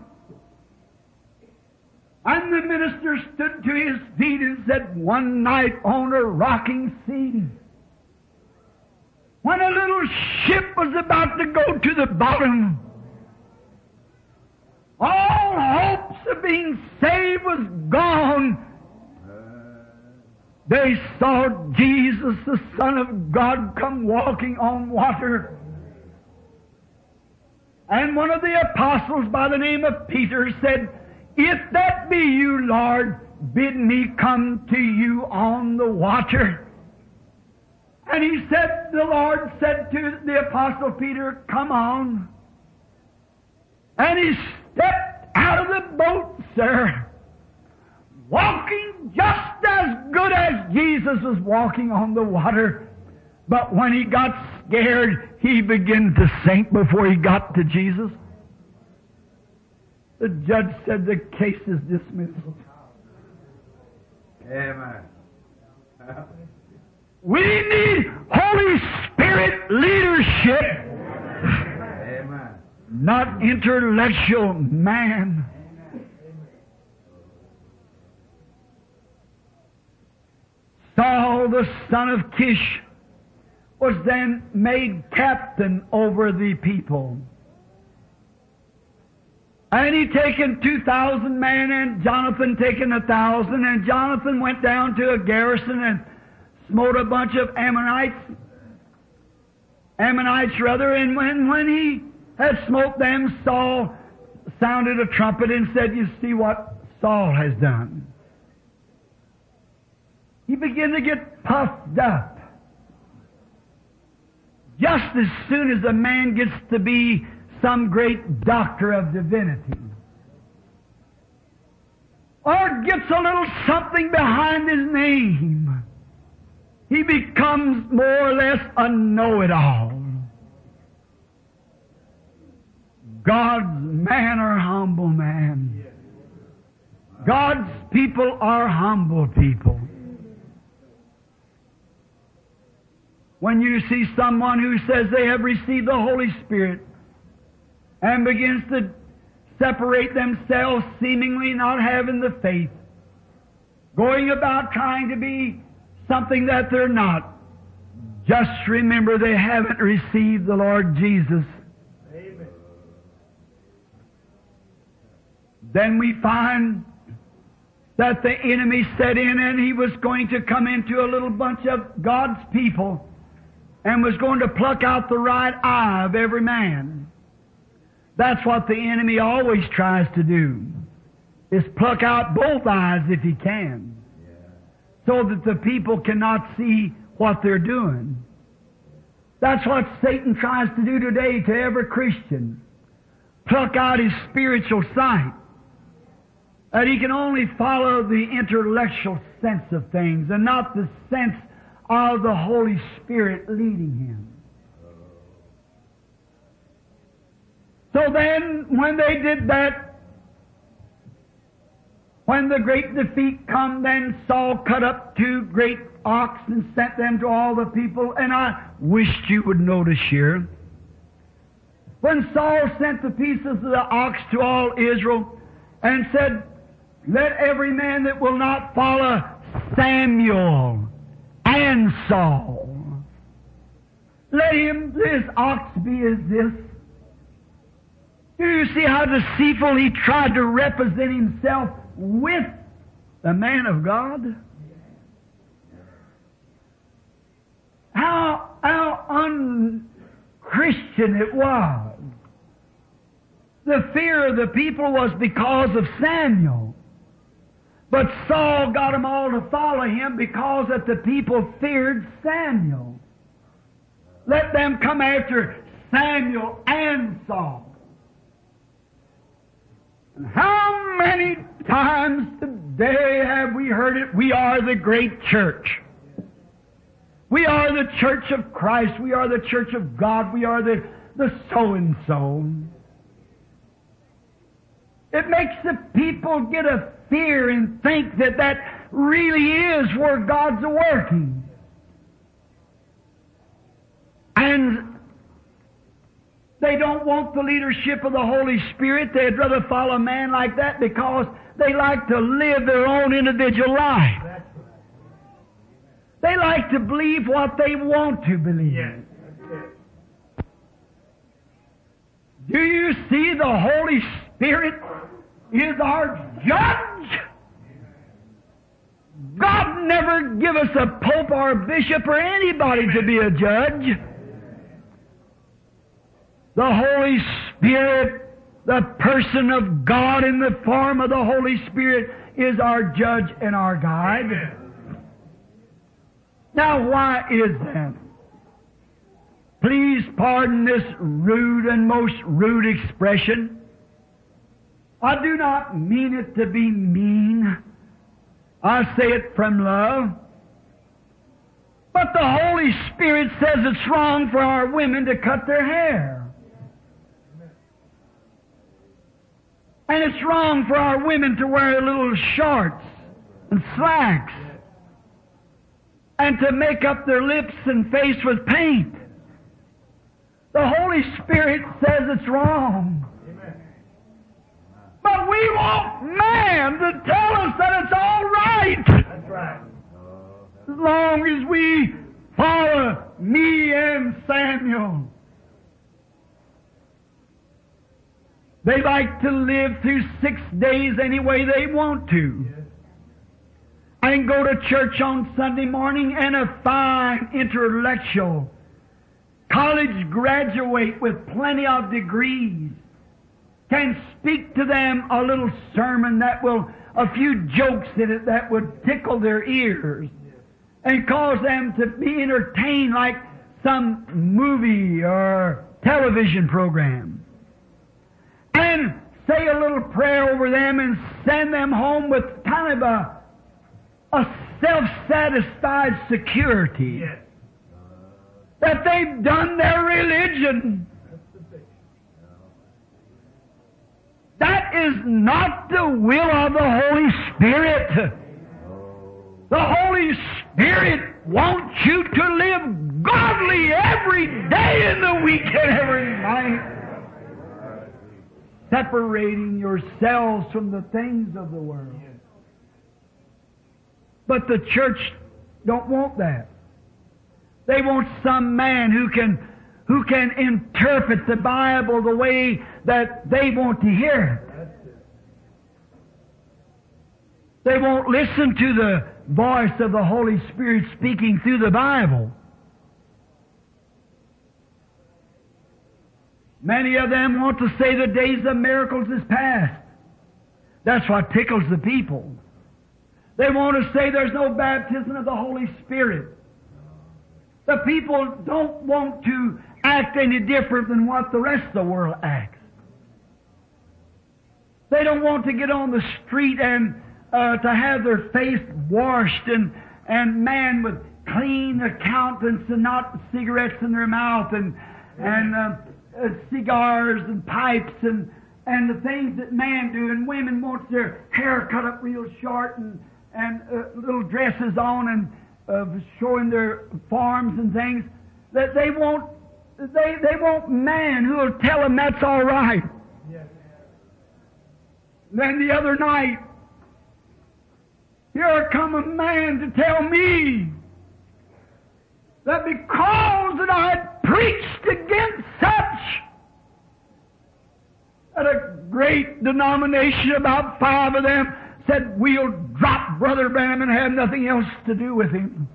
And the minister stood to his feet and said, "One night on a rocking sea, when a little ship was about to go to the bottom, of being saved was gone. They saw Jesus, the Son of God, come walking on water. And one of the apostles by the name of Peter said, "If that be you, Lord, bid me come to you on the water." And he said, the Lord said to the apostle Peter, "Come on." And he stepped out of the boat, sir, walking just as good as Jesus was walking on the water. But when he got scared, he began to sink before he got to Jesus. The judge said the case is dismissed. Amen. We need Holy Spirit leadership, Amen. not intellectual man. Saul, the son of Kish, was then made captain over the people. And he taken 2,000 men, and Jonathan taken 1,000, and Jonathan went down to a garrison and smote a bunch of Ammonites, and when he had smote them, Saul sounded a trumpet and said, "You see what Saul has done." He began to get puffed up. Just as soon as a man gets to be some great doctor of divinity, or gets a little something behind his name, he becomes more or less a know-it-all. God's man are humble man. God's people are humble people. When you see someone who says they have received the Holy Spirit and begins to separate themselves, seemingly not having the faith, going about trying to be something that they're not, just remember they haven't received the Lord Jesus. Amen. Then we find that the enemy set in, and he was going to come into a little bunch of God's people and was going to pluck out the right eye of every man. That's what the enemy always tries to do, is pluck out both eyes if he can, so that the people cannot see what they're doing. That's what Satan tries to do today to every Christian. Pluck out his spiritual sight, that he can only follow the intellectual sense of things and not the sense of the Holy Spirit leading him. So then, when they did that, when the great defeat come, then Saul cut up 2 great ox and sent them to all the people. And I wished you would notice here, when Saul sent the pieces of the ox to all Israel and said, "Let every man that will not follow Samuel and Saul, let his ox be as this." Do you see how deceitful he tried to represent himself with the man of God? How un-Christian it was. The fear of the people was because of Samuel. But Saul got them all to follow him because that the people feared Samuel. Let them come after Samuel and Saul. And how many times today have we heard it? We are the great church. We are the church of Christ. We are the church of God. We are the so-and-so. It makes the people get a fear and think that that really is where God's working. And they don't want the leadership of the Holy Spirit. They'd rather follow a man like that because they like to live their own individual life. They like to believe what they want to believe. Yes. Do you see the Holy Spirit is our judge. God never give us a pope or a bishop or anybody to be a judge. The Holy Spirit, the person of God in the form of the Holy Spirit, is our judge and our guide. Now, why is that? Please pardon this rude and most rude expression. I do not mean it to be mean. I say it from love. But the Holy Spirit says it's wrong for our women to cut their hair. And it's wrong for our women to wear little shorts and slacks and to make up their lips and face with paint. The Holy Spirit says it's wrong. But we want man to tell us that it's all right. That's right. As long as we follow me and Samuel. They like to live through 6 days any way they want to. And go to church on Sunday morning and a fine intellectual college graduate with plenty of degrees can speak to them a little sermon that will, a few jokes in it that would tickle their ears and cause them to be entertained like some movie or television program. And say a little prayer over them and send them home with kind of a self-satisfied security that they've done their religion. That is not the will of the Holy Spirit. The Holy Spirit wants you to live godly every day in the week and every night, separating yourselves from the things of the world. But the church don't want that. They want some man who can interpret the Bible the way that they want to hear it. They won't listen to the voice of the Holy Spirit speaking through the Bible. Many of them want to say the days of miracles is past. That's what tickles the people. They want to say there's no baptism of the Holy Spirit. The people don't want to act any different than what the rest of the world acts. They don't want to get on the street and to have their face washed and man with clean countenance and not cigarettes in their mouth and cigars and pipes and the things that man do, and women want their hair cut up real short and little dresses on and showing their forms and things. That they want man who will tell them that's all right. Yes. Then the other night, here come a man to tell me that because that I had preached against such at a great denomination, about 5 of them said, we'll drop Brother Branham and have nothing else to do with him.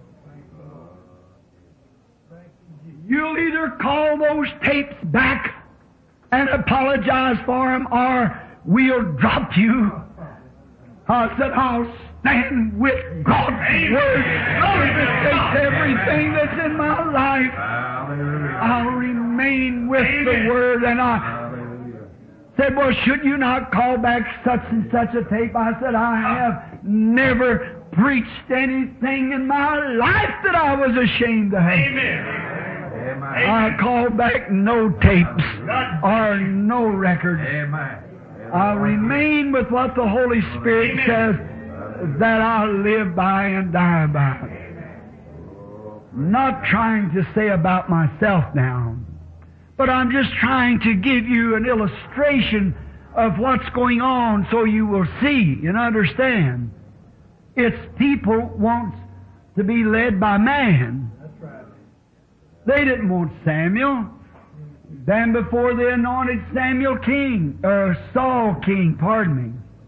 You'll either call those tapes back and apologize for them, or we'll drop you. I said, I'll stand with God's Word. If it takes everything that's in my life, I'll remain with the Word. And I said, well, should you not call back such and such a tape? I said, I have never preached anything in my life that I was ashamed to have. Amen. I call back no tapes or no records. I remain with what the Holy Spirit says that I'll live by and die by. Not trying to say about myself now, but I'm just trying to give you an illustration of what's going on so you will see and understand. It's people want to be led by man. That's right. They didn't want Samuel. Then before they anointed Saul king, pardon me.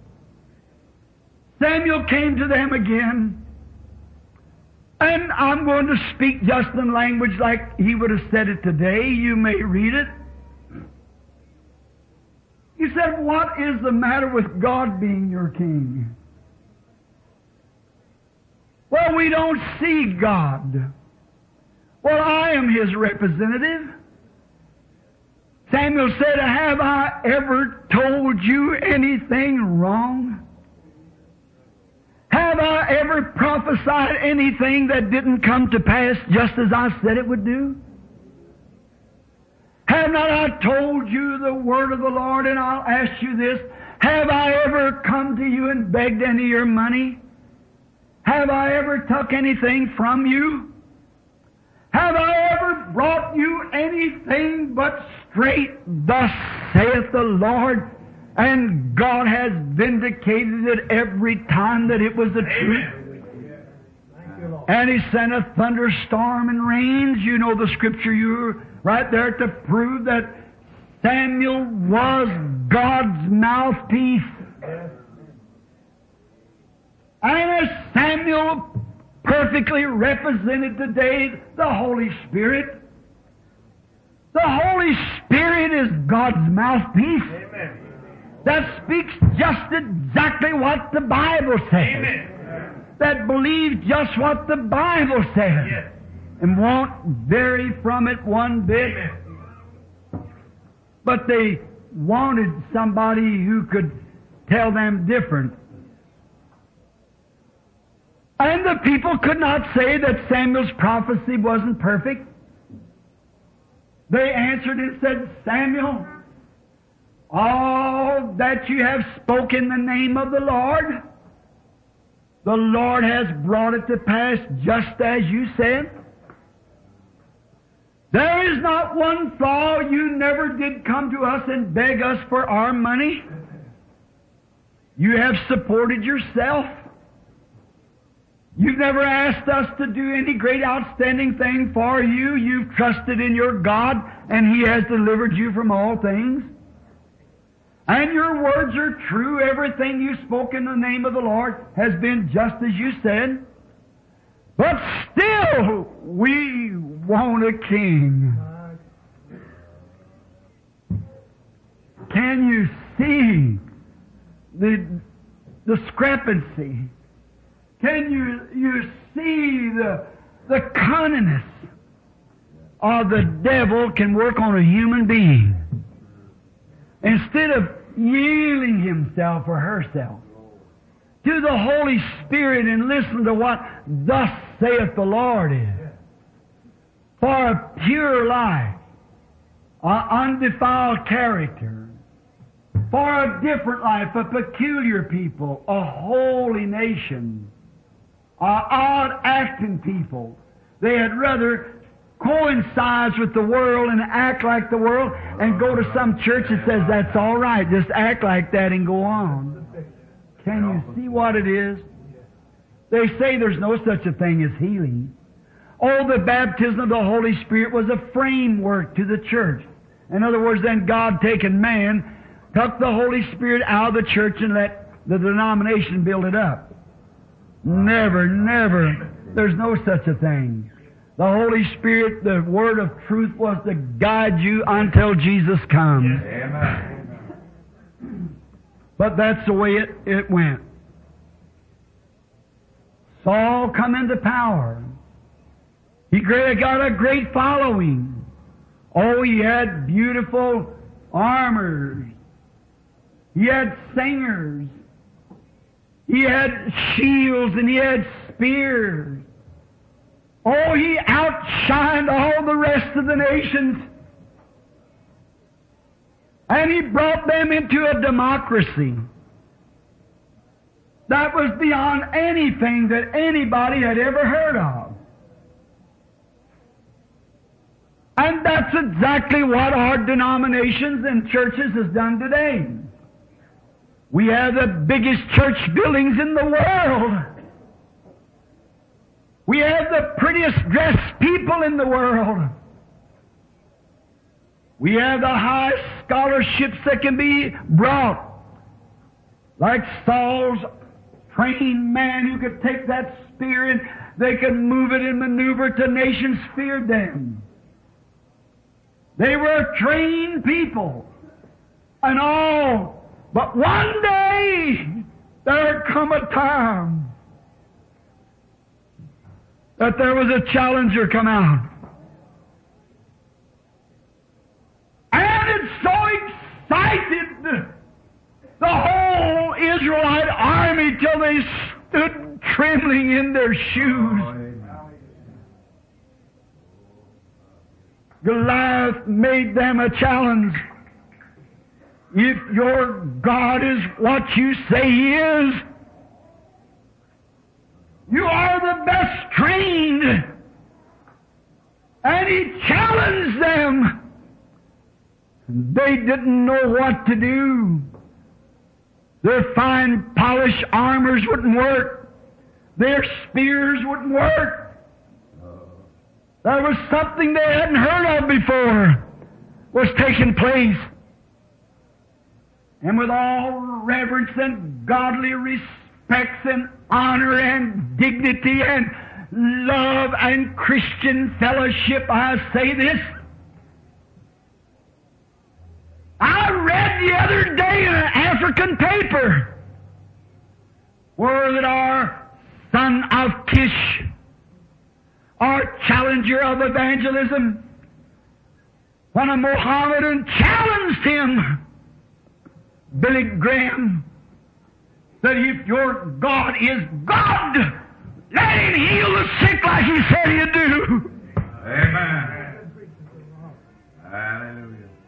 Samuel came to them again, and I'm going to speak just in language like he would have said it today. You may read it. He said, "What is the matter with God being your king?" "Well, we don't see God." "Well, I am His representative." Samuel said, "Have I ever told you anything wrong? Have I ever prophesied anything that didn't come to pass just as I said it would do? Have not I told you the word of the Lord?" And I'll ask you this, have I ever come to you and begged any of your money? Have I ever took anything from you? Have I ever brought you anything but straight, "Thus saith the Lord"? And God has vindicated it every time that it was the truth. And He sent a thunderstorm and rains. You know the Scripture, you're right there to prove that Samuel was God's mouthpiece. And as Samuel perfectly represented today the Holy Spirit, the Holy Spirit is God's mouthpiece. Amen. That speaks just exactly what the Bible says. Amen. That believes just what the Bible says. Yes. And won't vary from it one bit. Amen. But they wanted somebody who could tell them different. And the people could not say that Samuel's prophecy wasn't perfect. They answered and said, "Samuel, all that you have spoken in the name of the Lord has brought it to pass just as you said. There is not one flaw. You never did come to us and beg us for our money. You have supported yourself. You've never asked us to do any great outstanding thing for you. You've trusted in your God, and He has delivered you from all things. And your words are true. Everything you spoke in the name of the Lord has been just as you said. But still, we want a king." Can you see the discrepancy? Can you see the cunningness of the devil can work on a human being? Instead of yielding himself or herself to the Holy Spirit and listen to what "Thus saith the Lord" is, for a pure life, an undefiled character, for a different life, a peculiar people, a holy nation, odd-acting people. They had rather coincides with the world and act like the world and go to some church that says that's all right, just act like that and go on. Can you see what it is? They say there's no such a thing as healing. Oh, the baptism of the Holy Spirit was a framework to the church. In other words, then God taking man, took the Holy Spirit out of the church and let the denomination build it up. Never, never. There's no such a thing. The Holy Spirit, the Word of truth, was to guide you until Jesus comes. Amen. But that's the way it went. Saul come into power. He got a great following. Oh, he had beautiful armors. He had singers. He had shields and he had spears. Oh, he outshined all the rest of the nations. And he brought them into a democracy that was beyond anything that anybody had ever heard of. And that's exactly what our denominations and churches has done today. We have the biggest church buildings in the world. We have the prettiest dressed people in the world. We have the highest scholarships that can be brought. Like Saul's trained man who could take that spear and they could move it and maneuver it. The nations feared them. They were trained people. And all. But one day, there come a time that there was a challenger come out. And it so excited the whole Israelite army till they stood trembling in their shoes. Goliath made them a challenge. If your God is what you say He is, you are the best trained. And He challenged them. They didn't know what to do. Their fine polished armors wouldn't work. Their spears wouldn't work. There was something they hadn't heard of before was taking place. And with all reverence and godly respects and honor and dignity and love and Christian fellowship, I say this. I read the other day in an African paper where that our son of Kish, our challenger of evangelism, when a Mohammedan challenged him, Billy Graham, that if your God is God, let Him heal the sick like He said He'd do. Amen. Hallelujah.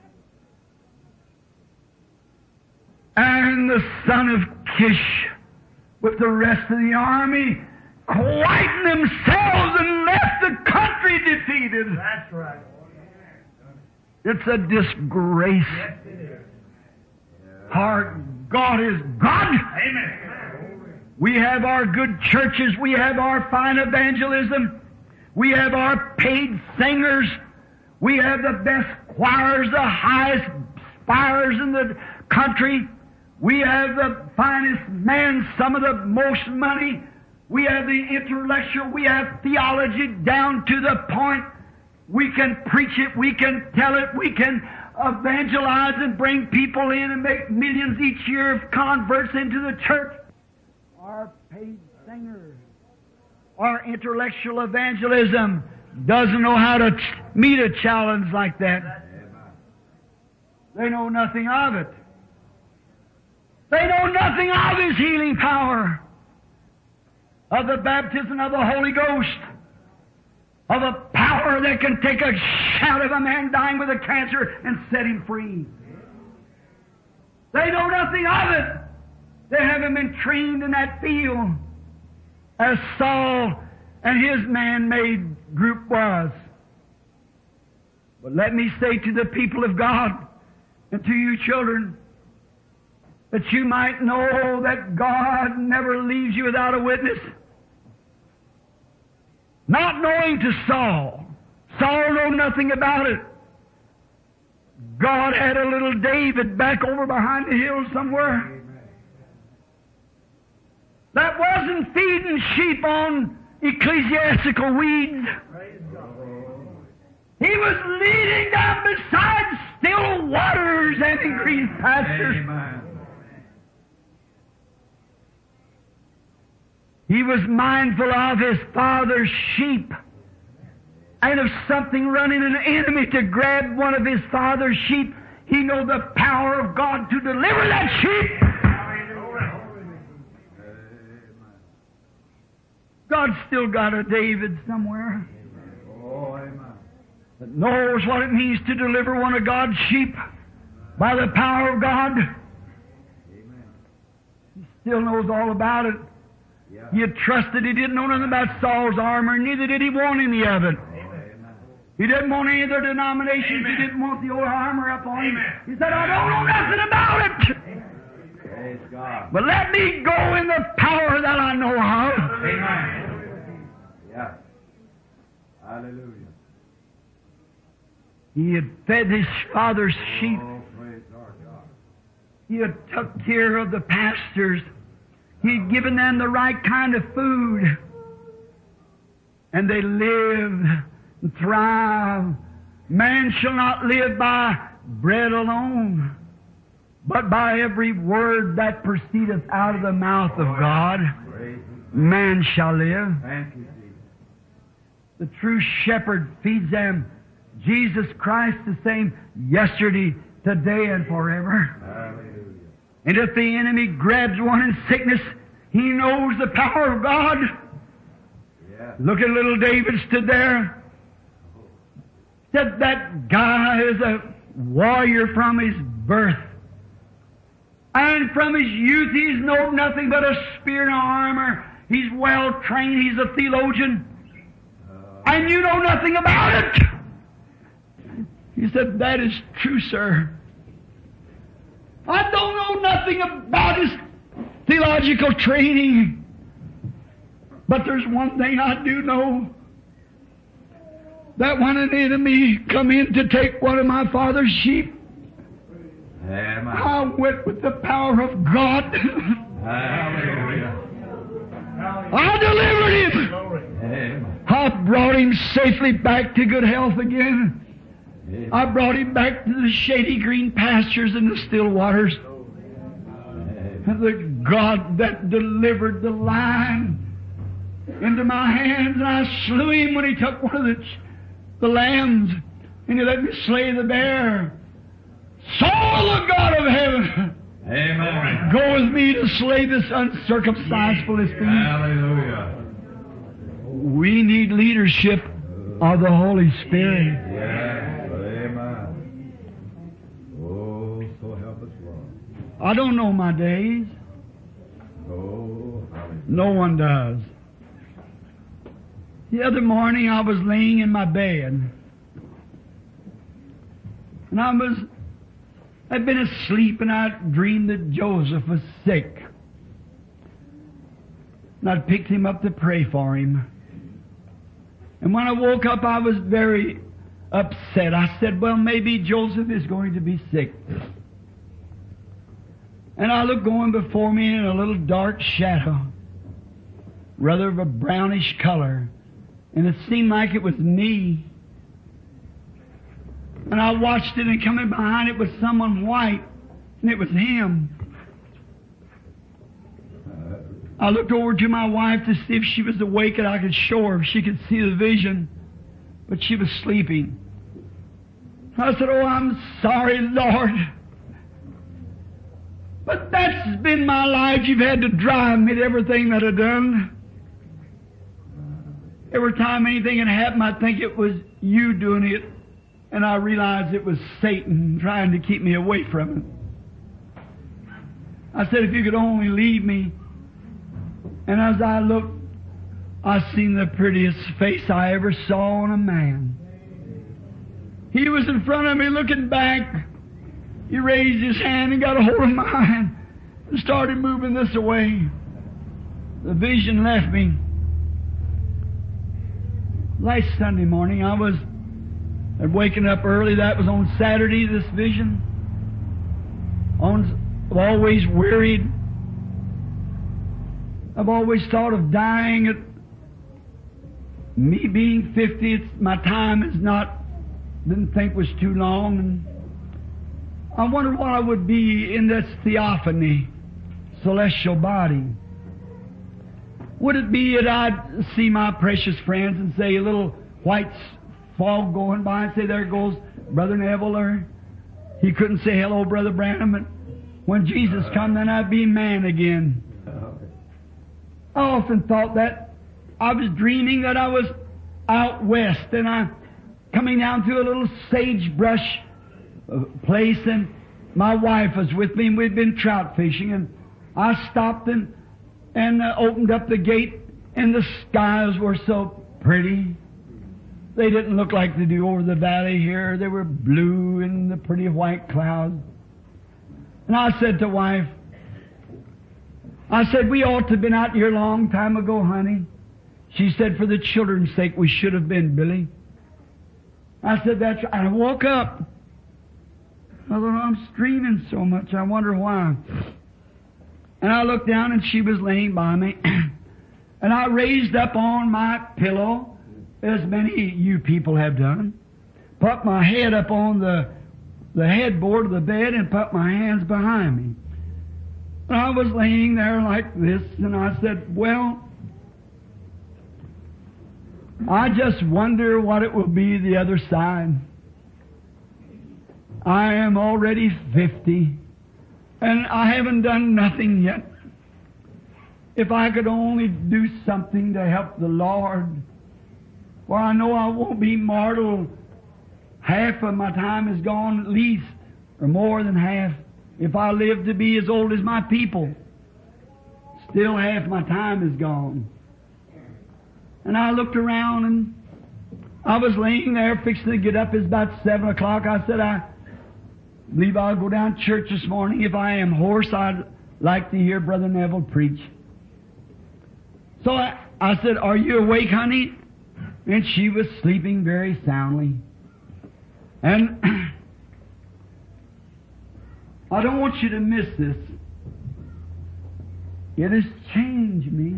And the son of Kish, with the rest of the army, quieted themselves and left the country defeated. That's right. It's a disgrace. Yes, it is. Our God is God. Amen. We have our good churches. We have our fine evangelism. We have our paid singers. We have the best choirs, the highest spires in the country. We have the finest men, some of the most money. We have the intellectual. We have theology down to the point. We can preach it. We can tell it. We can evangelize and bring people in and make millions each year of converts into the church. Our paid singers, our intellectual evangelism doesn't know how to meet a challenge like that. They know nothing of it. They know nothing of His healing power, of the baptism of the Holy Ghost, of a power that can take a shout of a man dying with a cancer and set him free. They know nothing of it. They haven't been trained in that field as Saul and his man-made group was. But let me say to the people of God and to you children, that you might know that God never leaves you without a witness. Not knowing to Saul. Saul knew nothing about it. God had a little David back over behind the hill somewhere that wasn't feeding sheep on ecclesiastical weeds. He was leading them beside still waters and in green pastures. Amen. He was mindful of his father's sheep. And if something running an enemy to grab one of his father's sheep, he knew the power of God to deliver that sheep. God's still got a David somewhere that knows what it means to deliver one of God's sheep by the power of God. He still knows all about it. He had trusted. He didn't know nothing about Saul's armor, neither did he want any of it. He didn't want any of their denominations. He didn't want the old armor up on him. He said, I don't know nothing about it. Praise God. But let me go in the power that I know of. Amen. Yeah. Hallelujah. He had fed his father's sheep. Oh, praise our God. He had took care of the pastures. He'd given them the right kind of food. And they lived and thrived. Man shall not live by bread alone, but by every word that proceedeth out of the mouth of God, man shall live. Thank you, Jesus. The true shepherd feeds them. Jesus Christ the same yesterday, today, and forever. Hallelujah. And if the enemy grabs one in sickness, he knows the power of God. Yes. Look at little David stood there. Said that guy is a warrior from his birth. And from his youth he's known nothing but a spear and armor. He's well trained. He's a theologian. And you know nothing about it. He said, that is true, sir. I don't know nothing about his theological training. But there's one thing I do know. That when an enemy come in to take one of my father's sheep, Amen. I went with the power of God. Hallelujah. I delivered him. Amen. I brought him safely back to good health again. Amen. I brought him back to the shady green pastures and the still waters. Amen. And the God that delivered the lion into my hands, and I slew him when he took one of the lambs, and he let me slay the bear. So the God of heaven Amen. go with me to slay this uncircumcised Philistine. Hallelujah. We need leadership of the Holy Spirit. Yes. Amen. Oh, so help us, Lord. I don't know my days. Oh, hallelujah. No one does. The other morning I was laying in my bed, and I'd been asleep, and I dreamed that Joseph was sick. And I'd picked him up to pray for him. And when I woke up, I was very upset. I said, well, maybe Joseph is going to be sick. And I looked going before me in a little dark shadow, rather of a brownish color. And it seemed like it was me. And I watched it, and coming behind it was someone white, and it was him. I looked over to my wife to see if she was awake and I could show her if she could see the vision. But she was sleeping. I said, oh, I'm sorry, Lord. But that's been my life. You've had to drive me to everything that I've done. Every time anything had happened, I think it was you doing it. And I realized it was Satan trying to keep me away from it. I said, if you could only leave me. And as I looked, I seen the prettiest face I ever saw on a man. He was in front of me looking back. He raised his hand and got a hold of mine and started moving this away. The vision left me. Last Sunday morning, I was waking up early. That was on Saturday, this vision. I've always worried. I've always thought of dying at me being 50. My time is not, didn't think was too long. And I wondered what I would be in this theophany, celestial body. Would it be that I'd see my precious friends and say a little white fog going by and say, there goes Brother Neville, or he couldn't say hello, Brother Branham, but when Jesus come, then I'd be man again. I often thought that. I was dreaming that I was out west, and I coming down to a little sagebrush place, and my wife was with me, and we'd been trout fishing, and I stopped and opened up the gate, and the skies were so pretty. They didn't look like they do over the valley here. They were blue and the pretty white clouds. And I said to wife, I said, we ought to have been out here a long time ago, honey. She said, for the children's sake, we should have been, Billy. I said, that's right. I woke up. I thought, I'm streaming so much. I wonder why. And I looked down and she was laying by me. And I raised up on my pillow, as many of you people have done, put my head up on the headboard of the bed and put my hands behind me. And I was laying there like this, and I said, well, I just wonder what it will be the other side. I am already 50, and I haven't done nothing yet. If I could only do something to help the Lord, for I know I won't be mortal. Half of my time is gone at least, or more than half. If I live to be as old as my people, still half my time is gone. And I looked around, and I was laying there fixing to get up. It's about 7 o'clock. I said, I believe I'll go down to church this morning. If I am hoarse, I'd like to hear Brother Neville preach. So I said, are you awake, honey? And she was sleeping very soundly. And I don't want you to miss this. It has changed me.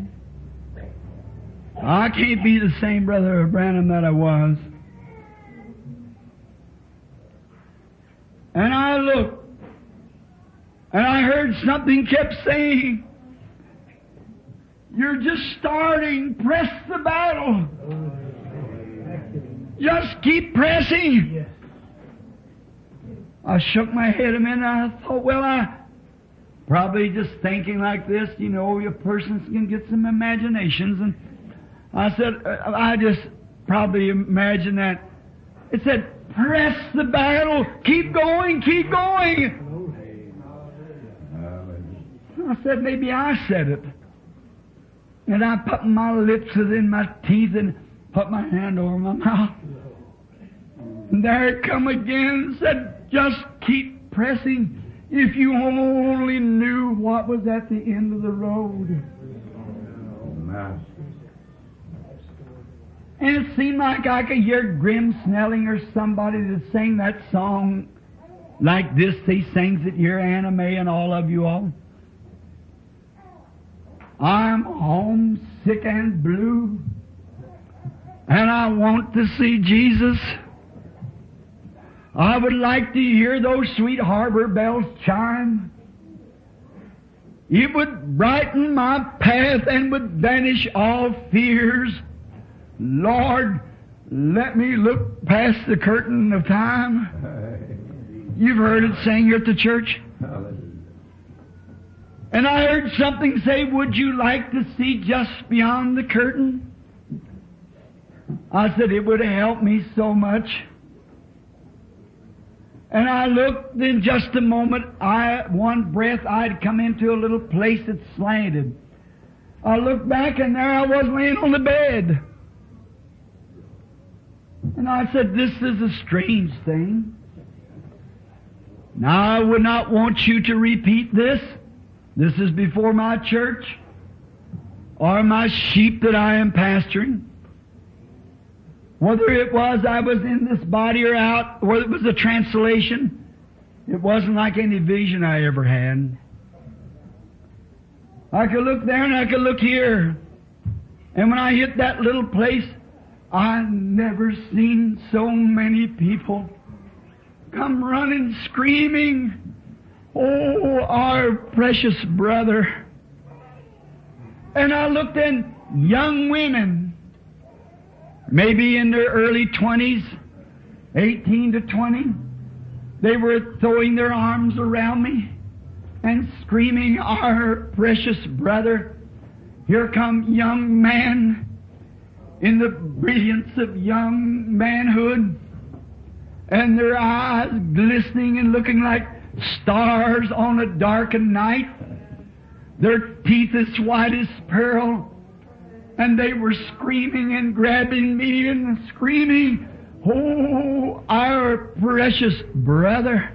I can't be the same Brother Branham that I was. And I looked, and I heard something kept saying, you're just starting. Press the battle. Just keep pressing. I shook my head a minute, and I thought, well, I probably just thinking like this, you know, a person can get some imaginations. And I said, I just probably imagine that. It said, press the battle. Keep going, keep going. I said, maybe I said it. And I put my lips within my teeth and put my hand over my mouth. And there it come again and said, just keep pressing. If you only knew what was at the end of the road. And it seemed like I could hear Grim Snelling or somebody that sang that song like this. He sings it here, Anna Mae and all of you all. I'm homesick and blue, and I want to see Jesus. I would like to hear those sweet harbor bells chime. It would brighten my path and would vanish all fears. Lord, let me look past the curtain of time. You've heard it sang here at the church. And I heard something say, would you like to see just beyond the curtain? I said, it would have helped me so much. And I looked, in just a moment, one breath, I'd come into a little place that slanted. I looked back, and there I was laying on the bed. And I said, this is a strange thing. Now, I would not want you to repeat this. This is before my church or my sheep that I am pastoring. Whether it was I was in this body or out, whether it was a translation, it wasn't like any vision I ever had. I could look there and I could look here. And when I hit that little place, I never seen so many people come running, screaming, oh, our precious brother. And I looked at young women, maybe in their early 20s, 18 to 20. They were throwing their arms around me and screaming, our precious brother. Here come young man in the brilliance of young manhood, and their eyes glistening and looking like stars on a darkened night, their teeth as white as pearl, and they were screaming and grabbing me and screaming, oh, our precious brother.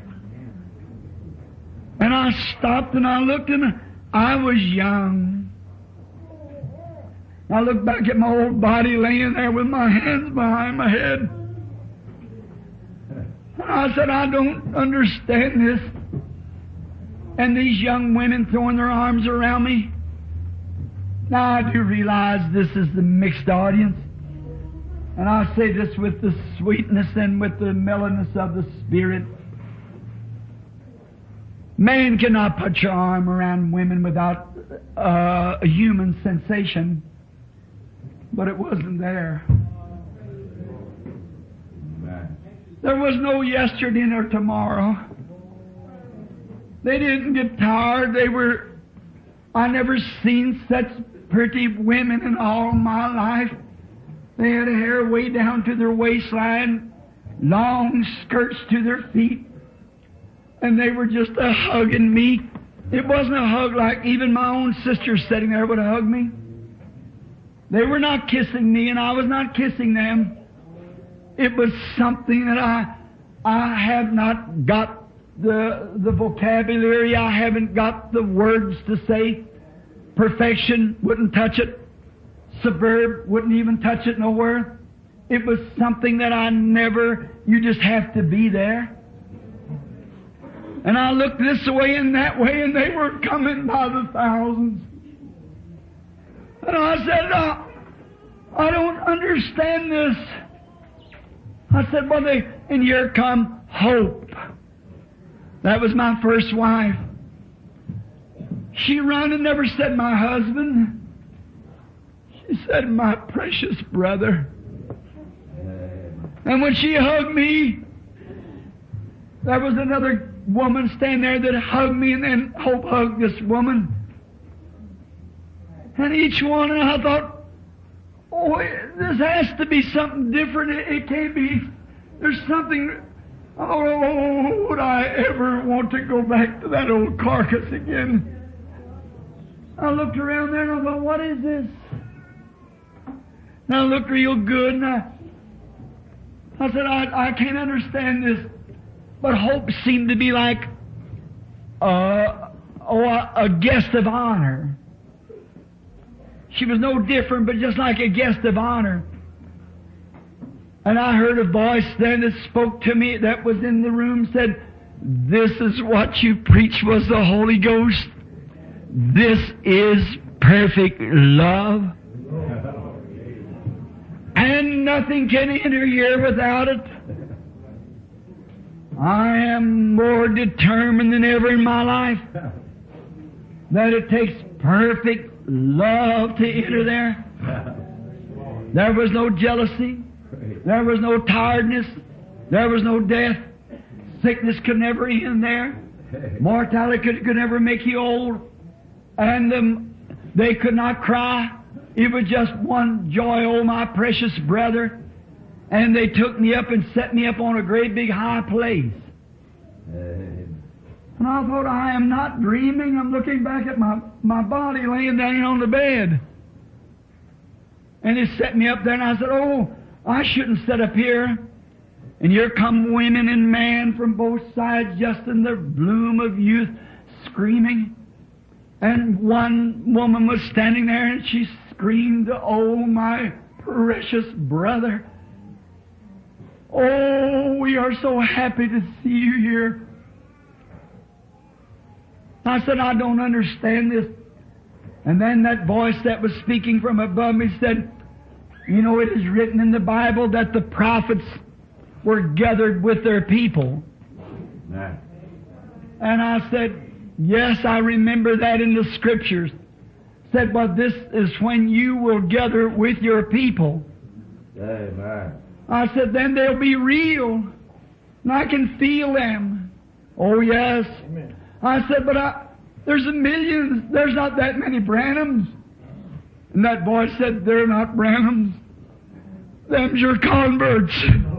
And I stopped and I looked, and I was young. I looked back at my old body laying there with my hands behind my head. And I said, I don't understand this. and these young women throwing their arms around me. Now I do realize this is the mixed audience, and I say this with the sweetness and with the mellowness of the Spirit. Man cannot put your arm around women without a human sensation, but it wasn't there. There was no yesterday nor tomorrow. They didn't get tired. I never seen such pretty women in all my life. They had hair way down to their waistline, long skirts to their feet, and they were just hugging me. It wasn't a hug like even my own sister sitting there would hug me. They were not kissing me, and I was not kissing them. It was something that I have not got the vocabulary. I haven't got the words to say. Perfection wouldn't touch it. Suburb wouldn't even touch it nowhere. It was something that you just have to be there. And I looked this way and that way, and they were coming by the thousands. And I said, I don't understand this. I said, well, and here come Hope. That was my first wife. She ran and never said my husband. She said my precious brother. And when she hugged me, there was another woman standing there that hugged me, and then Hope hugged this woman. And each one, and I thought, oh, this has to be something different. It can't be. There's something. Oh, would I ever want to go back to that old carcass again? I looked around there and I thought, what is this? And I looked real good, and I said, I can't understand this. But Hope seemed to be like a guest of honor. She was no different, but just like a guest of honor. And I heard a voice then that spoke to me that was in the room, said, this is what you preach was the Holy Ghost. This is perfect love. And nothing can enter here without it. I am more determined than ever in my life that it takes perfect love to enter there. There was no jealousy. There was no tiredness. There was no death. Sickness could never end there. Mortality could never make you old. And they could not cry. It was just one joy, oh my precious brother. And they took me up and set me up on a great big high place. And I thought, I am not dreaming. I'm looking back at my body laying down on the bed. And they set me up there, and I said, oh, I shouldn't sit up here. And here come women and men from both sides, just in the bloom of youth, screaming. And one woman was standing there, and she screamed, oh, my precious brother. Oh, we are so happy to see you here. I said, I don't understand this. And then that voice that was speaking from above me said, you know, it is written in the Bible that the prophets were gathered with their people. Yeah. And I said, yes, I remember that in the Scriptures. Said, but this is when you will gather with your people. Amen. I said, then they'll be real. And I can feel them. Oh, yes. Amen. I said, but there's a million. There's not that many Branhams. And that voice said, they're not Branhams. Them's your converts.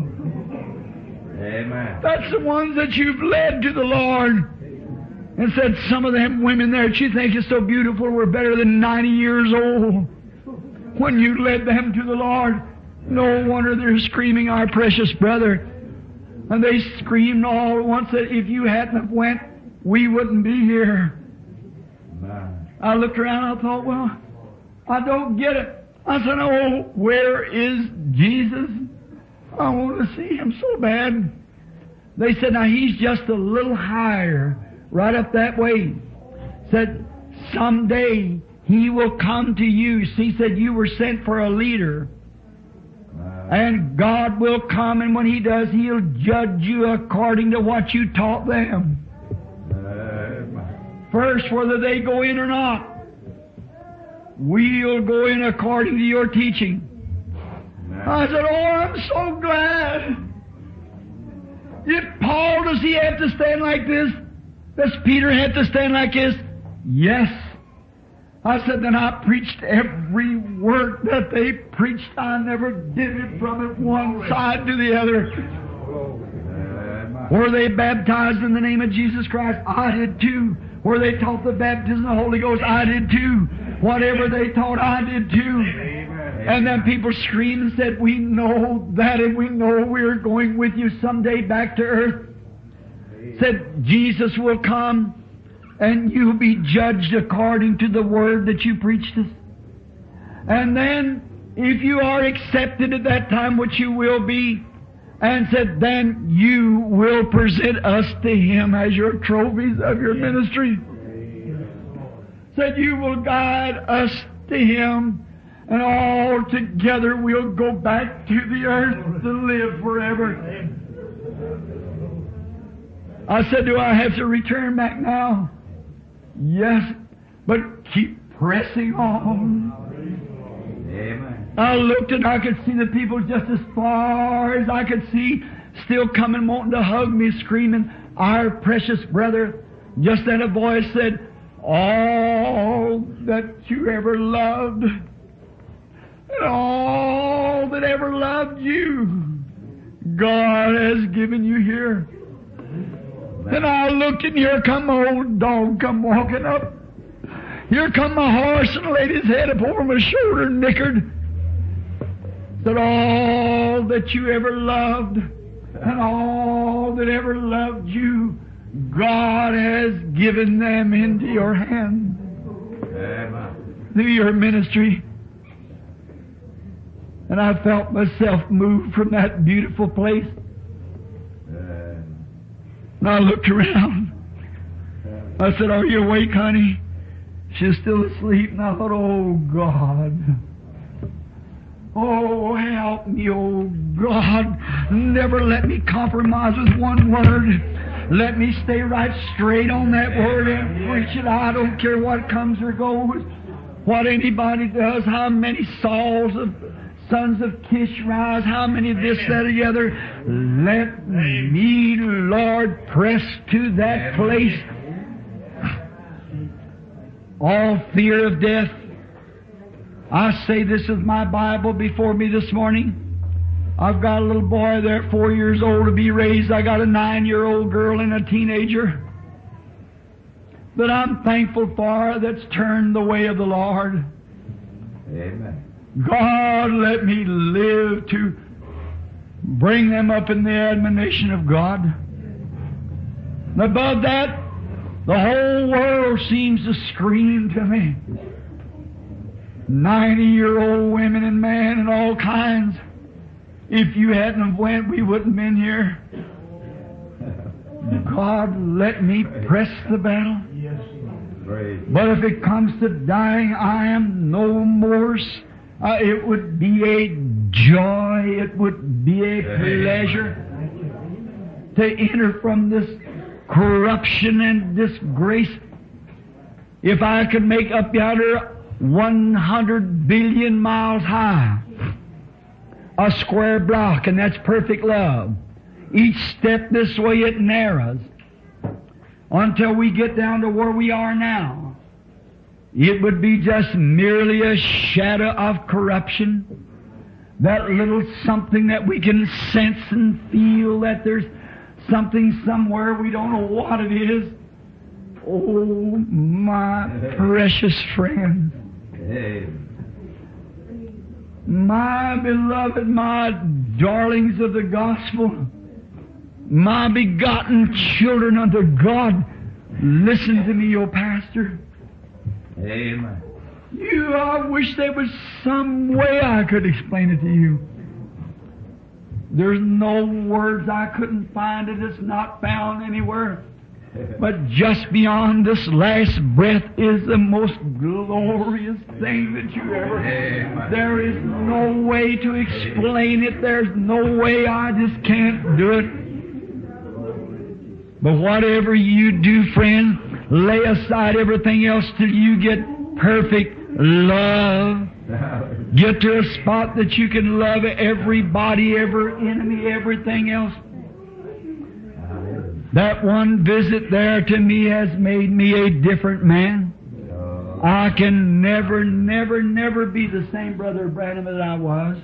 Amen. That's the ones that you've led to the Lord. And said, some of them women there that you think is so beautiful were better than 90 years old when you led them to the Lord. No wonder they're screaming, our precious brother. And they screamed all at once that if you hadn't have went, we wouldn't be here. Amen. I looked around and I thought, well, I don't get it. I said, oh, where is Jesus? I want to see Him so bad. They said, now He's just a little higher right up that way. Said, someday He will come to you. See, said, you were sent for a leader. And God will come, and when He does, He'll judge you according to what you taught them. First, whether they go in or not. We'll go in according to your teaching. I said, oh, I'm so glad. If Paul, does he have to stand like this? Does Peter have to stand like this? Yes. I said, then I preached every word that they preached. I never did it from it one side to the other. Were they baptized in the name of Jesus Christ? I did too. Were they taught the baptism of the Holy Ghost? I did too. Whatever they taught, I did too. And then people screamed and said, we know that, and we know we're going with you someday back to earth. Said, Jesus will come, and you'll be judged according to the word that you preached us. And then, if you are accepted at that time, which you will be, and said, then you will present us to Him as your trophies of your ministry. Said, you will guide us to Him, and all together we'll go back to the earth to live forever. I said, do I have to return back now? Yes, but keep pressing on. Amen. I looked and I could see the people just as far as I could see, still coming, wanting to hug me, screaming, our precious brother. Just then a voice said, all that you ever loved, and all that ever loved you, God has given you here. And I looked, and here come my old dog come walking up. Here come my horse, and laid his head up over my shoulder and nickered. Said, all that you ever loved, and all that ever loved you, God has given them into your hand. Through your ministry. And I felt myself move from that beautiful place. And I looked around. I said, are you awake, honey? She's still asleep. And I thought, oh, God. Oh, help me, oh, God. Never let me compromise with one word. Let me stay right straight on that word and preach it. I don't care what comes or goes, what anybody does, how many Sauls of sons of Kish rise, how many of this, that, or the other. Let me, Lord, press to that place. All fear of death. I say this is my Bible before me this morning. I've got a little boy there, 4 years old, to be raised. I got a 9-year-old girl and a teenager that I'm thankful for, that's turned the way of the Lord. Amen. God, let me live to bring them up in the admonition of God. And above that, the whole world seems to scream to me. 90-year-old women and men and all kinds. If you hadn't have went, we wouldn't have been here. God, let me press the battle. But if it comes to dying, I am no more. It would be a joy, it would be a pleasure to enter from this corruption and disgrace. If I could make up yonder 100 billion miles high, a square block, and that's perfect love. Each step this way it narrows until we get down to where we are now. It would be just merely a shadow of corruption. That little something that we can sense and feel that there's something somewhere, we don't know what it is. Oh, my precious friend. My beloved, my darlings of the gospel, my begotten children unto God, listen to me, O pastor. Amen. I wish there was some way I could explain it to you. There's no words. I couldn't find it. It's not found anywhere. But just beyond this last breath is the most glorious thing that you ever Amen. There is no way to explain it. There's no way. I just can't do it. But whatever you do, friend, lay aside everything else till you get perfect love. Get to a spot that you can love everybody, every enemy, everything else. That one visit there to me has made me a different man. I can never, never, never be the same Brother Branham that I was.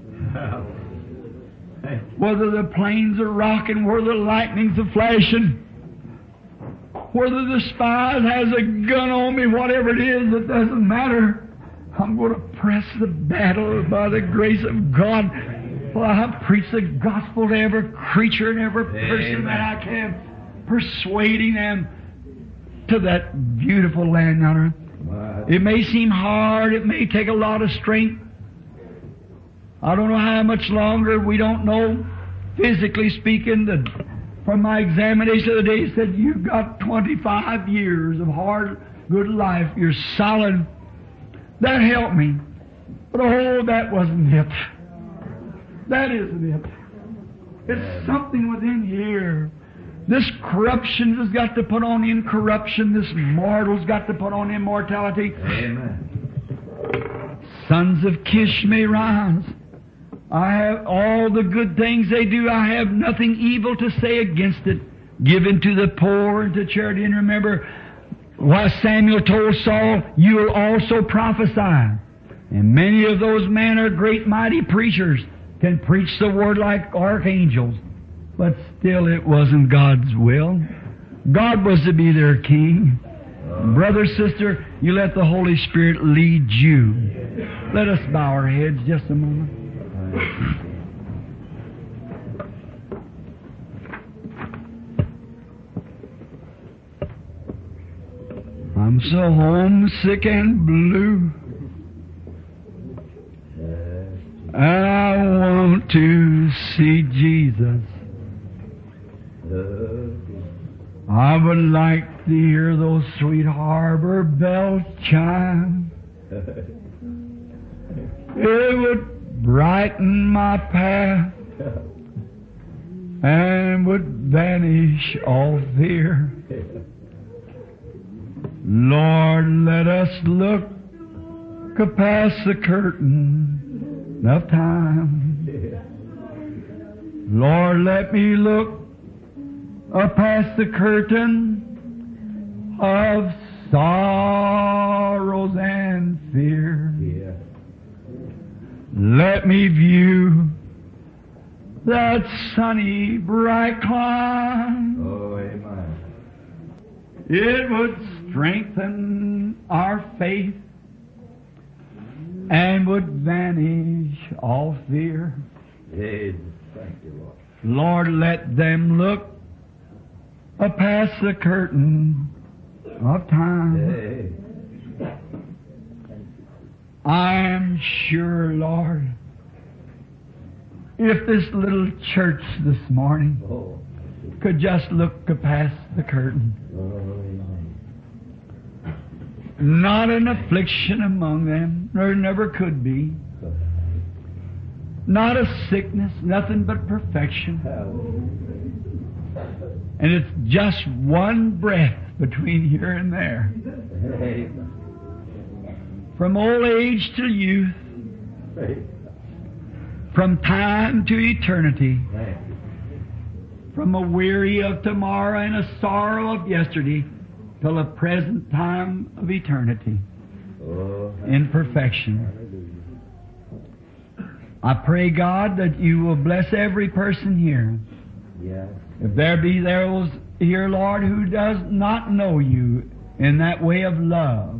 Whether the planes are rocking, whether the lightnings are flashing, whether the spy has a gun on me, whatever it is, it doesn't matter. I'm going to press the battle by the grace of God. Well, I preach the gospel to every creature and every person that I can, persuading them to that beautiful land yonder. It may seem hard. It may take a lot of strength. I don't know how much longer. We don't know. Physically speaking, from my examination of the day, it said, you've got 25 years of hard, good life. You're solid. That helped me. But oh, that wasn't it. That isn't it. It's something within here. This corruption has got to put on incorruption. This mortal's got to put on immortality. Amen. Sons of Kish may rise. I have all the good things they do. I have nothing evil to say against it. Given to the poor and to charity. And remember what Samuel told Saul, you will also prophesy. And many of those men are great mighty preachers, can preach the word like archangels. But still it wasn't God's will. God was to be their king. Brother, sister, you let the Holy Spirit lead you. Let us bow our heads just a moment. I'm so homesick and blue. And I want to see Jesus. I would like to hear those sweet harbor bells chime. It would brighten my path and would vanish all fear. Lord, let us look past the curtain of time. Lord, let me look past the curtain of sorrows and fear. Let me view that sunny, bright clime. Oh, amen. It would strengthen our faith and would vanish all fear. Jesus, thank you, Lord. Lord, let them look past the curtain of time. Hey. I am sure, Lord, if this little church this morning Oh. could just look past the curtain, not an affliction among them, there never could be, not a sickness, nothing but perfection. And it's just one breath between here and there. Amen. From old age to youth, from time to eternity, from a weary of tomorrow and a sorrow of yesterday, till the present time of eternity, in perfection. I pray, God, that you will bless every person here. Yes. If there be those here, Lord, who does not know you in that way of love.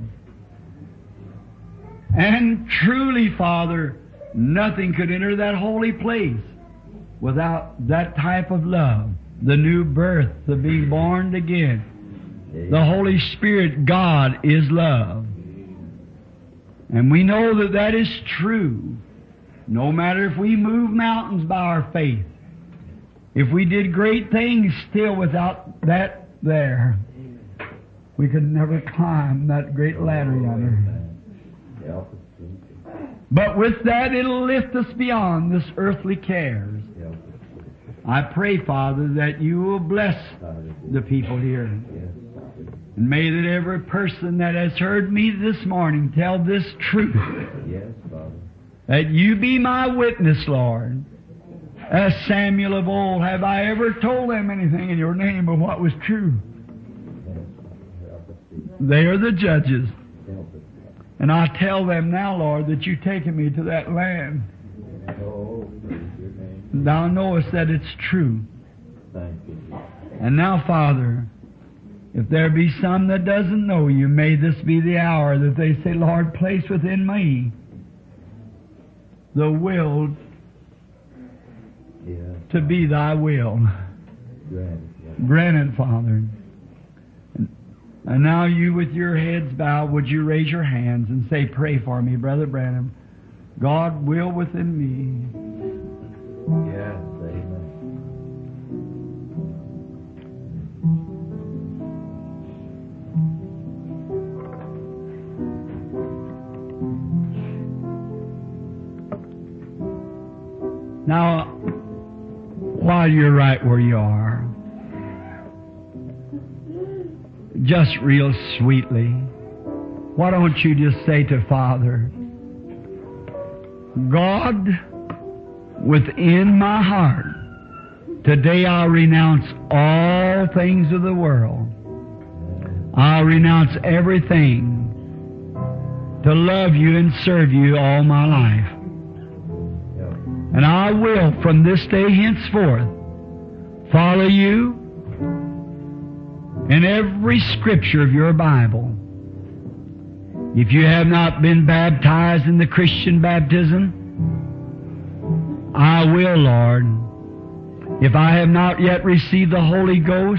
And truly, Father, nothing could enter that holy place without that type of love. The new birth, the being born again. The Holy Spirit, God, is love. And we know that that is true. No matter if we move mountains by our faith. If we did great things still without that there. We could never climb that great ladder yonder. Help us, Jesus. But with that, it'll lift us beyond this earthly cares. Help us. I pray, Father, that you will bless the people here. Yes, Father. And may that every person that has heard me this morning tell this truth. Yes, Father. That you be my witness, Lord. As Samuel of old, have I ever told them anything in your name of what was true? Yes, Father. Help us, Jesus. They are the judges. Help us, Father. And I tell them now, Lord, that you've taken me to that land. Oh, praise your name. And thou knowest that it's true. Thank you, Jesus. And now, Father, if there be some that doesn't know you, may this be the hour that they say, Lord, place within me the will Yes. to be thy will. Grant it, yes. Grant it, Father. And now you with your heads bowed, would you raise your hands and say, pray for me, Brother Branham. God will within me. Yes, amen. Now, while you're right where you are, just real sweetly, why don't you just say to Father, God, within my heart, today I'll renounce all things of the world. I'll renounce everything to love you and serve you all my life. And I will, from this day henceforth, follow you in every scripture of your Bible. If you have not been baptized in the Christian baptism, I will, Lord. If I have not yet received the Holy Ghost,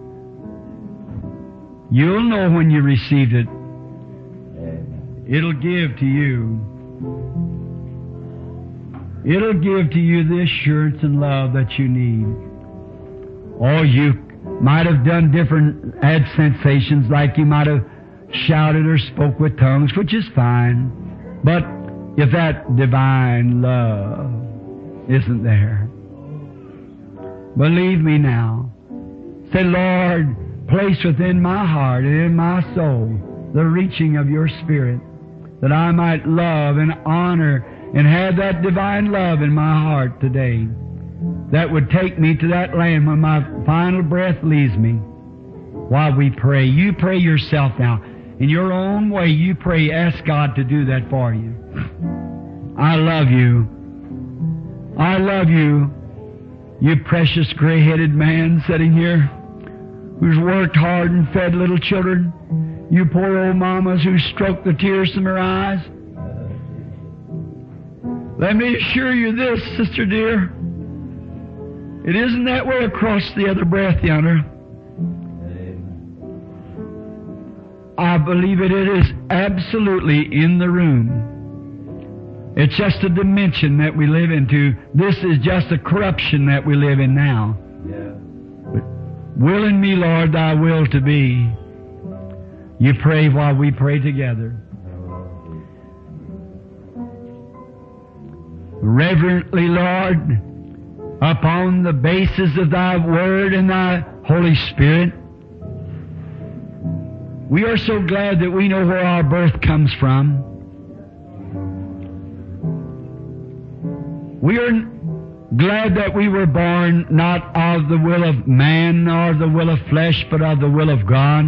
you'll know when you received it. It'll give to you. It'll give to you the assurance and love that you need. Or you might have done had sensations, like you might have shouted or spoke with tongues, which is fine. But if that divine love isn't there, believe me now. Say, Lord, place within my heart and in my soul the reaching of your Spirit, that I might love and honor and have that divine love in my heart today that would take me to that land when my final breath leaves me. While we pray, you pray yourself now. In your own way, you pray, ask God to do that for you. I love you. I love you, you precious gray-headed man sitting here who's worked hard and fed little children. You poor old mamas who stroked the tears from her eyes. Let me assure you this, sister dear. It isn't that way across the other breath yonder. I believe it is absolutely in the room. It's just a dimension that we live into. This is just a corruption that we live in now. But will in me, Lord, thy will to be. You pray while we pray together. Reverently, Lord, upon the basis of thy word and thy Holy Spirit, we are so glad that we know where our birth comes from. We are glad that we were born not of the will of man nor the will of flesh, but of the will of God.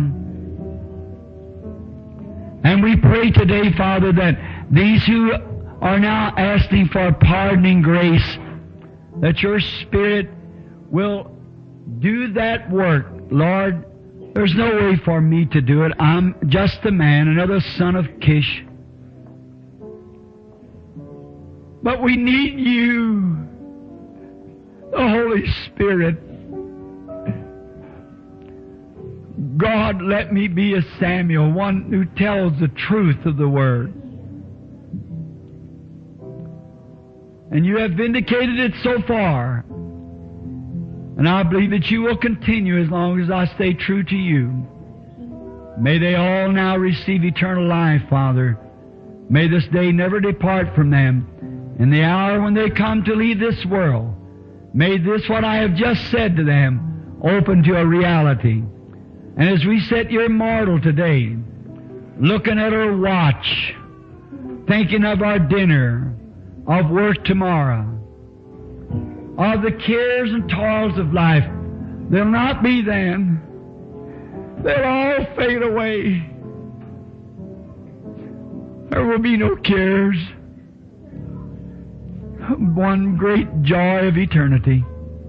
And we pray today, Father, that these who are now asking for pardoning grace, that your Spirit will do that work. Lord, there's no way for me to do it. I'm just a man, another son of Kish. But we need you, the Holy Spirit. God, let me be a Samuel, one who tells the truth of the Word. And you have vindicated it so far. And I believe that you will continue as long as I stay true to you. May they all now receive eternal life, Father. May this day never depart from them. In the hour when they come to leave this world, may this, what I have just said to them, open to a reality. And as we sit here mortal today, looking at our watch, thinking of our dinner, of work tomorrow, of the cares and toils of life, they'll not be then. They'll all fade away. There will be no cares. One great joy of eternity.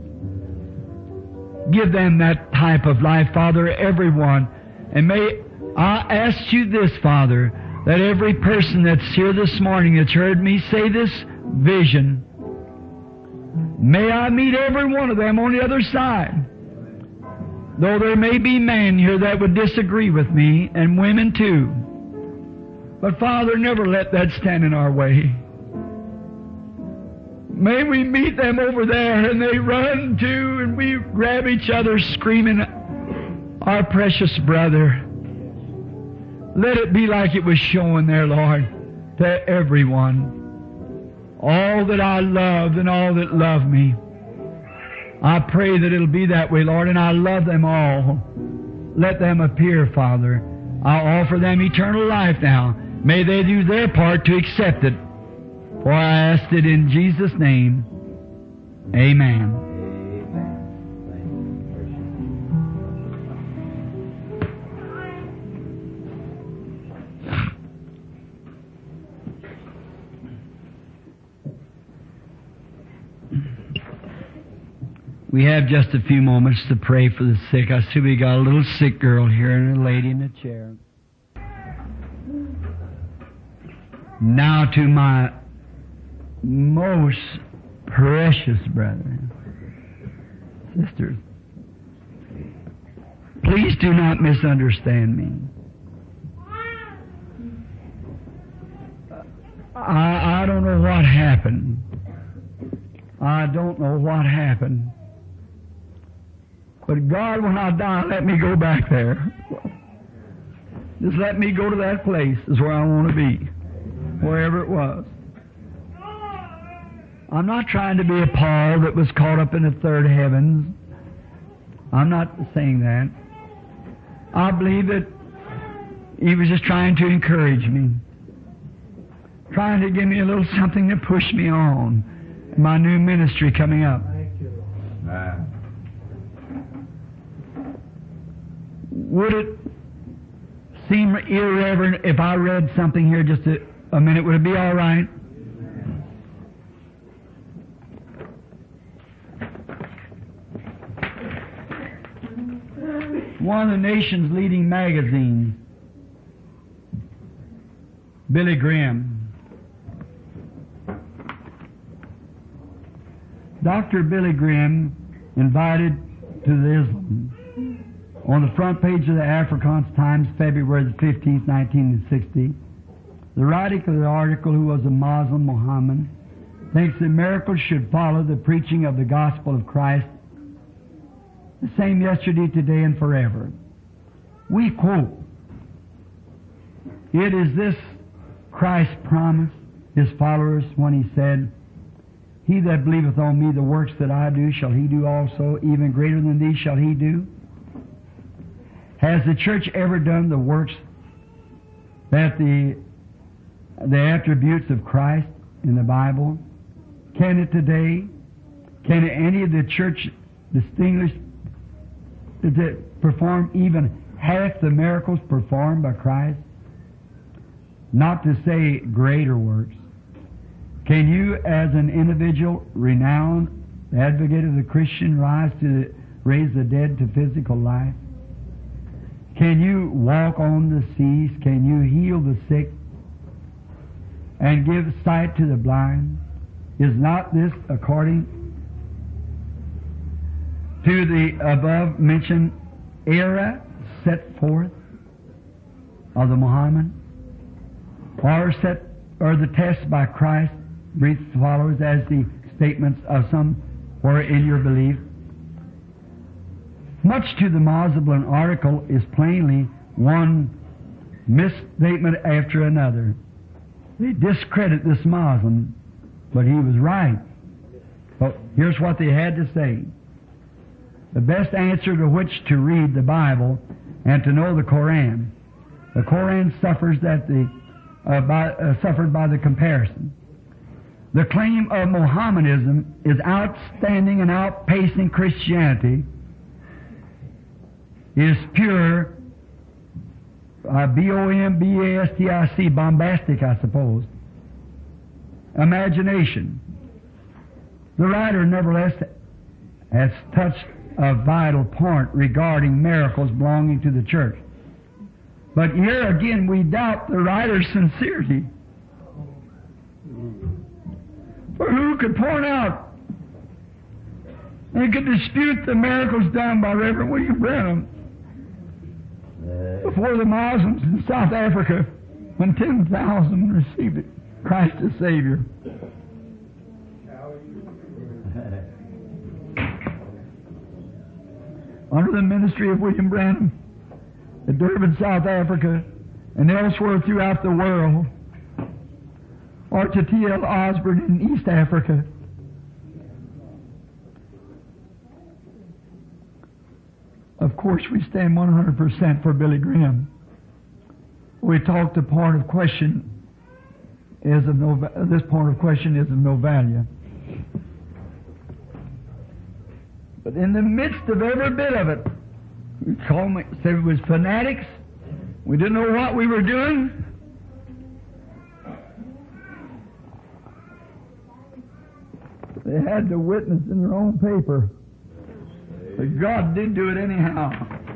Give them that type of life, Father, everyone. And may I ask you this, Father, that every person that's here this morning that's heard me say this vision, may I meet every one of them on the other side. Though there may be men here that would disagree with me, and women too. But Father, never let that stand in our way. May we meet them over there and they run too and we grab each other screaming, our precious brother. Let it be like it was shown there, Lord, to everyone. All that I loved and all that love me. I pray that it'll be that way, Lord, and I love them all. Let them appear, Father. I offer them eternal life now. May they do their part to accept it. For I asked it in Jesus' name. Amen. We have just a few moments to pray for the sick. I see we got a little sick girl here and a lady in a chair. Now to my most precious brethren, sisters, please do not misunderstand me. I don't know what happened. I don't know what happened. But God, when I die, let me go back there. Just let me go to that place is where I want to be, wherever it was. I'm not trying to be a Paul that was caught up in the third heavens. I'm not saying that. I believe that he was just trying to encourage me, trying to give me a little something to push me on in my new ministry coming up. Would it seem irreverent if I read something here just a minute? Would it be all right? One of the nation's leading magazines, Billy Graham. Dr. Billy Graham invited to the Islam. On the front page of the Afrikaans Times, February the 15th, 1960, the writer of the article, who was a Muslim Mohammed, thinks that miracles should follow the preaching of the gospel of Christ, the same yesterday, today, and forever. We quote, "It is this Christ promised His followers when He said, 'He that believeth on me, the works that I do shall he do also, even greater than these shall he do.' Has the church ever done the works that the attributes of Christ in the Bible? Can it today? Can any of the church distinguish to perform even half the miracles performed by Christ? Not to say greater works. Can you, as an individual, renowned advocate of the Christian, raise the dead to physical life? Can you walk on the seas? Can you heal the sick and give sight to the blind? Is not this according to the above mentioned era set forth of the Muhammad, or the test by Christ brief followers as the statements of some were in your belief? Much to the Muslim article is plainly one misstatement after another. They discredit this Muslim, but he was right. Well, here's what they had to say. The best answer to which to read the Bible and to know the Koran. The Koran suffered by the comparison. The claim of Mohammedanism is outstanding and outpacing Christianity. Is pure, bombastic, bombastic, I suppose, imagination. The writer, nevertheless, has touched a vital point regarding miracles belonging to the church. But here again we doubt the writer's sincerity. For who could point out and could dispute the miracles done by Reverend William Branham before the Muslims in South Africa when 10,000 received Christ as Savior? Under the ministry of William Branham at Durban, South Africa, and elsewhere throughout the world, or to T.L. Osborne in East Africa. Of course, we stand 100% for Billy Graham. We talked the point of question is of no. This point of question is of no value. But in the midst of every bit of it, we said it was fanatics. We didn't know what we were doing. They had to witness in their own paper that God did do it anyhow.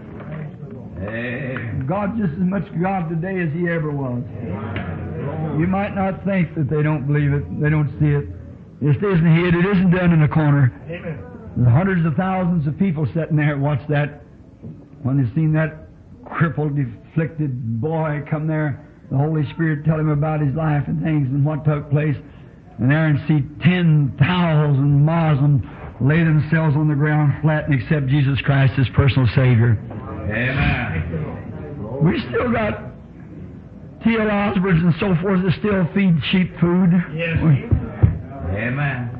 God just as much God today as He ever was. You might not think that they don't believe it, they don't see it. This isn't hid, it isn't done in a corner. There's hundreds of thousands of people sitting there and watch that. When they've seen that crippled, afflicted boy come there, the Holy Spirit tell him about his life and things and what took place. And there and see 10,000 Muslims lay themselves on the ground flat and accept Jesus Christ as personal Savior. Amen. We still got T.L. Osborne's and so forth that still feed sheep food. Yes. Amen.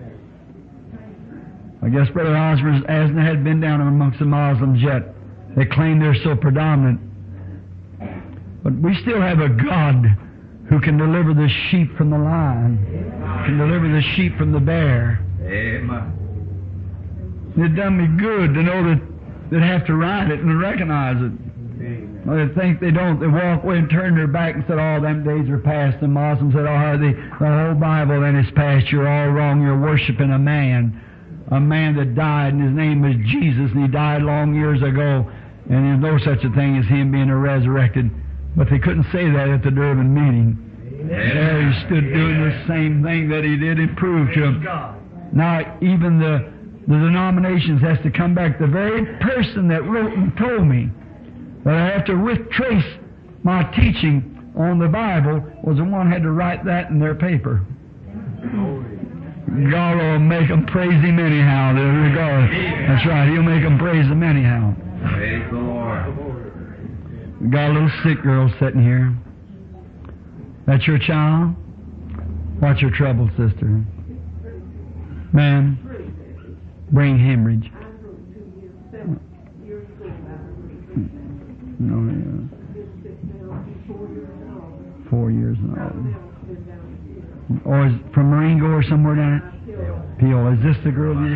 I guess Brother Osborne hasn't been down amongst the Muslims yet. They claim they're so predominant. But we still have a God who can deliver the sheep from the lion, can deliver the sheep from the bear. Amen. It done me good to know that they'd have to write it and recognize it. Well, they think they don't. They walk away and turn their back and said, "All them days are past." The Muslims said, "Oh, the whole Bible then is past. You're all wrong. You're worshiping a man that died, and his name was Jesus, and he died long years ago, and there's no such a thing as him being resurrected." But they couldn't say that at the Durban meeting. There he stood doing the same thing that he did and proved to them. Now, even the denominations has to come back. The very person that wrote and told me that I have to retrace my teaching on the Bible was the one who had to write that in their paper. God will make them praise Him anyhow. That's right. He'll make them praise Him anyhow. Praise the Lord. We got a little sick girl sitting here. That's your child? What's your trouble, sister? Ma'am, brain hemorrhage. No, yeah. 4 years old. Or is from Marengo or somewhere down it? Peola. Is this the girl you...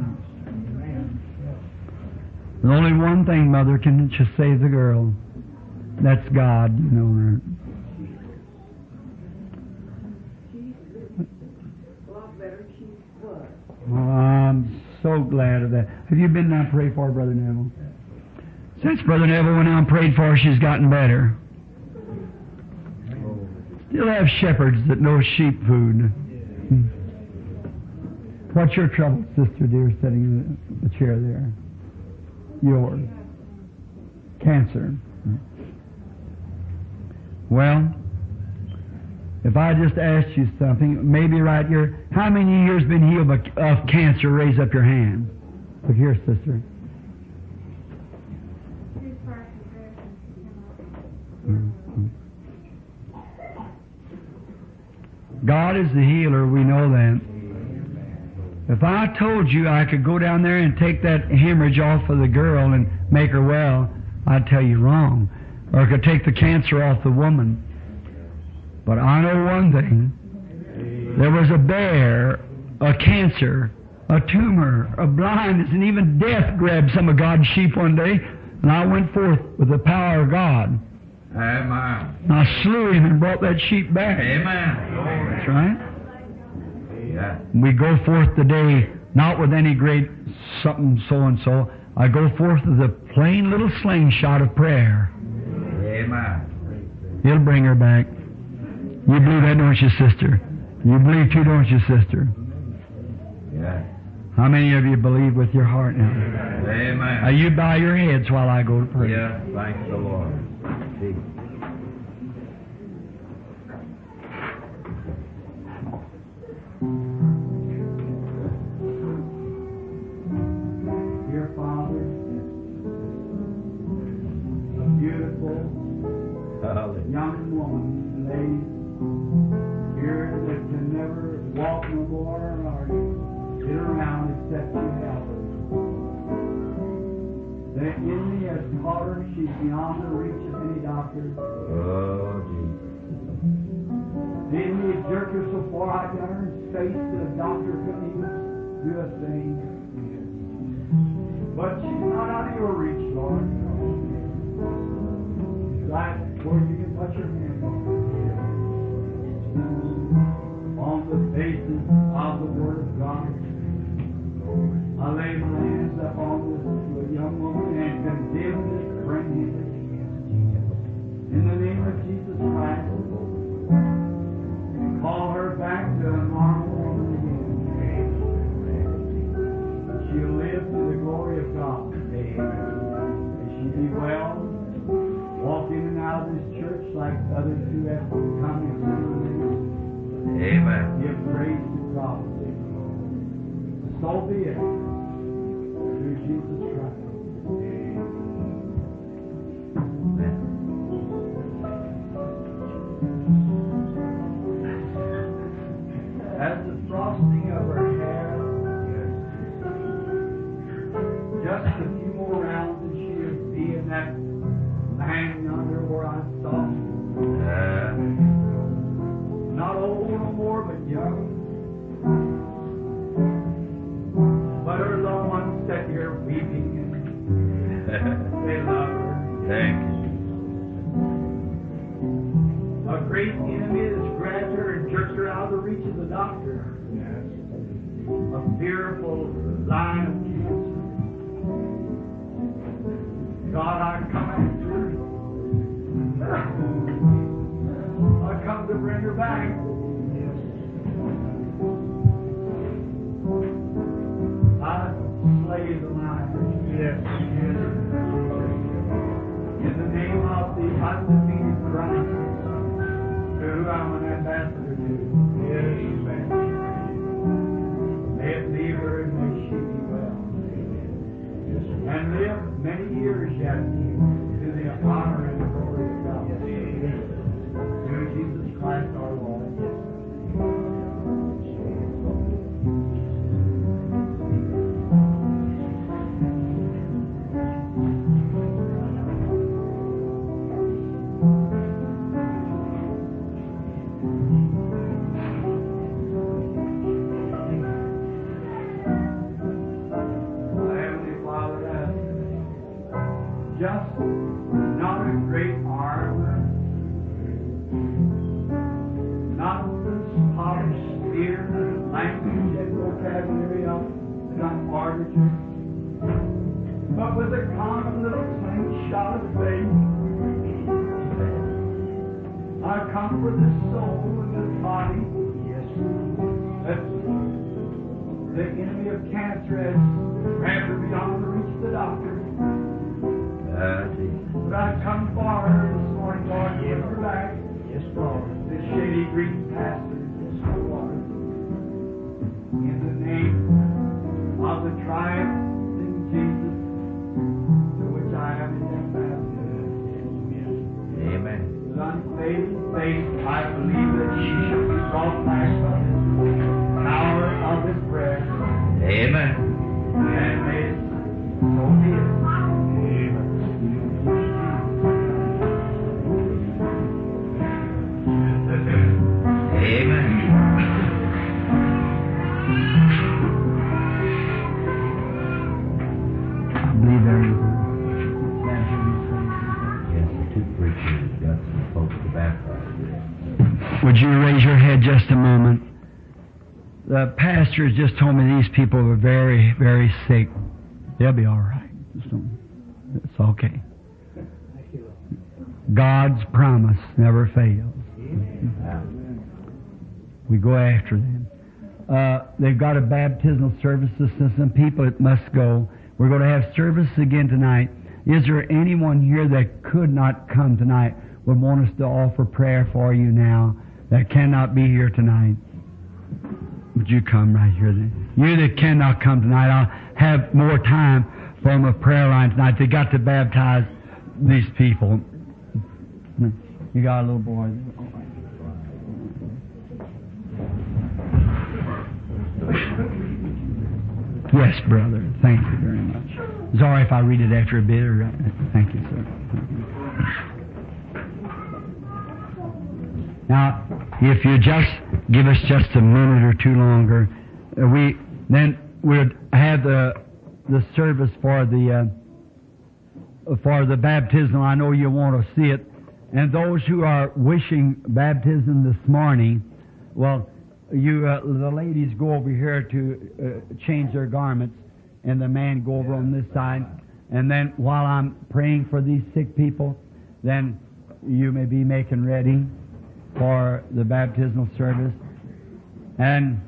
There's only one thing, Mother, can just save the girl. That's God, you know. Oh, I'm so glad of that. Have you been down and prayed for her, Brother Neville? Since Brother Neville went out and prayed for her, she's gotten better. Still have shepherds that know sheep food. What's your trouble, sister dear, sitting in the chair there? Yours. Cancer. Well, if I just asked you something, maybe right here, how many years been healed of cancer? Raise up your hand. Look here, sister. God is the healer, we know that. If I told you I could go down there and take that hemorrhage off of the girl and make her well, I'd tell you wrong. Or I could take the cancer off the woman. But I know one thing. There was a bear, a cancer, a tumor, a blindness, and even death grabbed some of God's sheep one day, and I went forth with the power of God. Amen. And I slew him and brought that sheep back. Amen. That's right. Yeah. We go forth today not with any great something so-and-so. I go forth with a plain little slingshot of prayer. Amen. He'll bring her back. You believe that, don't you, sister? You believe too, don't you, sister? Yeah. How many of you believe with your heart now? Amen. You bow your heads while I go to pray. Yeah. Thank the Lord. Dear Father, a beautiful Hallelujah. young woman, lady, here that can never walk no more or get around except you help her. The enemy has taught her she's beyond the reach of any doctor. Oh, Jesus. The enemy has jerked her so far out down her face that a doctor couldn't even do a thing. But she's not out of your reach, Lord. Right where you can touch her hand on the basis of the Word of God. I lay my hands up on this young woman and condemn this brain in the name of Jesus Christ. Call her back to a normal woman again. She'll live to the glory of God. May she be well, walk in and out of this church like others who have come in. Amen. Give praise to God. So be it. Through Jesus Christ. As the frosting of her hair, just a few more rounds and she would be in that land yonder where I saw. Not old no more, but young. But her loved ones sat here weeping and they love her. Thank you. A great enemy has grabbed her and jerked her out of the reach of the doctor. A fearful line of cancer. God, I come after her. I come to bring her back. I slay the lion. In the name of the undefeated Christ, who I'm an ambassador to. Amen. May it leave her and may she be well. And live many years yet to the honor and glory of God. Through Jesus Christ our Lord. Just not a great arm, not the polished spear, language and vocabulary of some orator, but with a common little slingshot of faith. I come for this soul and this body. Yes, that the enemy of cancer has grabbed her beyond the reach of the doctor. But I come for her this morning, Lord, give her back. Yes, Lord. This shady green pasture, yes, Lord. In the name of the triumphing Jesus, to which I am an ambassador. Amen. With unfailing faith, I believe that she shall be brought all flesh of His power of His breath. Amen. And may it so be it. Amen. I believe everything. Yes, the two preachers got some folks to baptize. Would you raise your head just a moment? The pastor has just told me these people were very, very sick. They'll be all right. It's okay. God's promise never fails. We go after them. They've got a baptismal service system. People that must go. We're going to have service again tonight. Is there anyone here that could not come tonight, would want us to offer prayer for you now, that cannot be here tonight? Would you come right here then? You that cannot come tonight, I'll have more time from a prayer line tonight. They got to baptize these people. You got a little boy. Yes, brother. Thank you very much. Sorry if I read it after a bit. Thank you, sir. Now, if you just give us just a minute or two longer, we'll have the service for the baptism. I know you want to see it. And those who are wishing baptism this morning, well, the ladies go over here to change their garments, and the man go over on this side. And then while I'm praying for these sick people, then you may be making ready for the baptismal service. And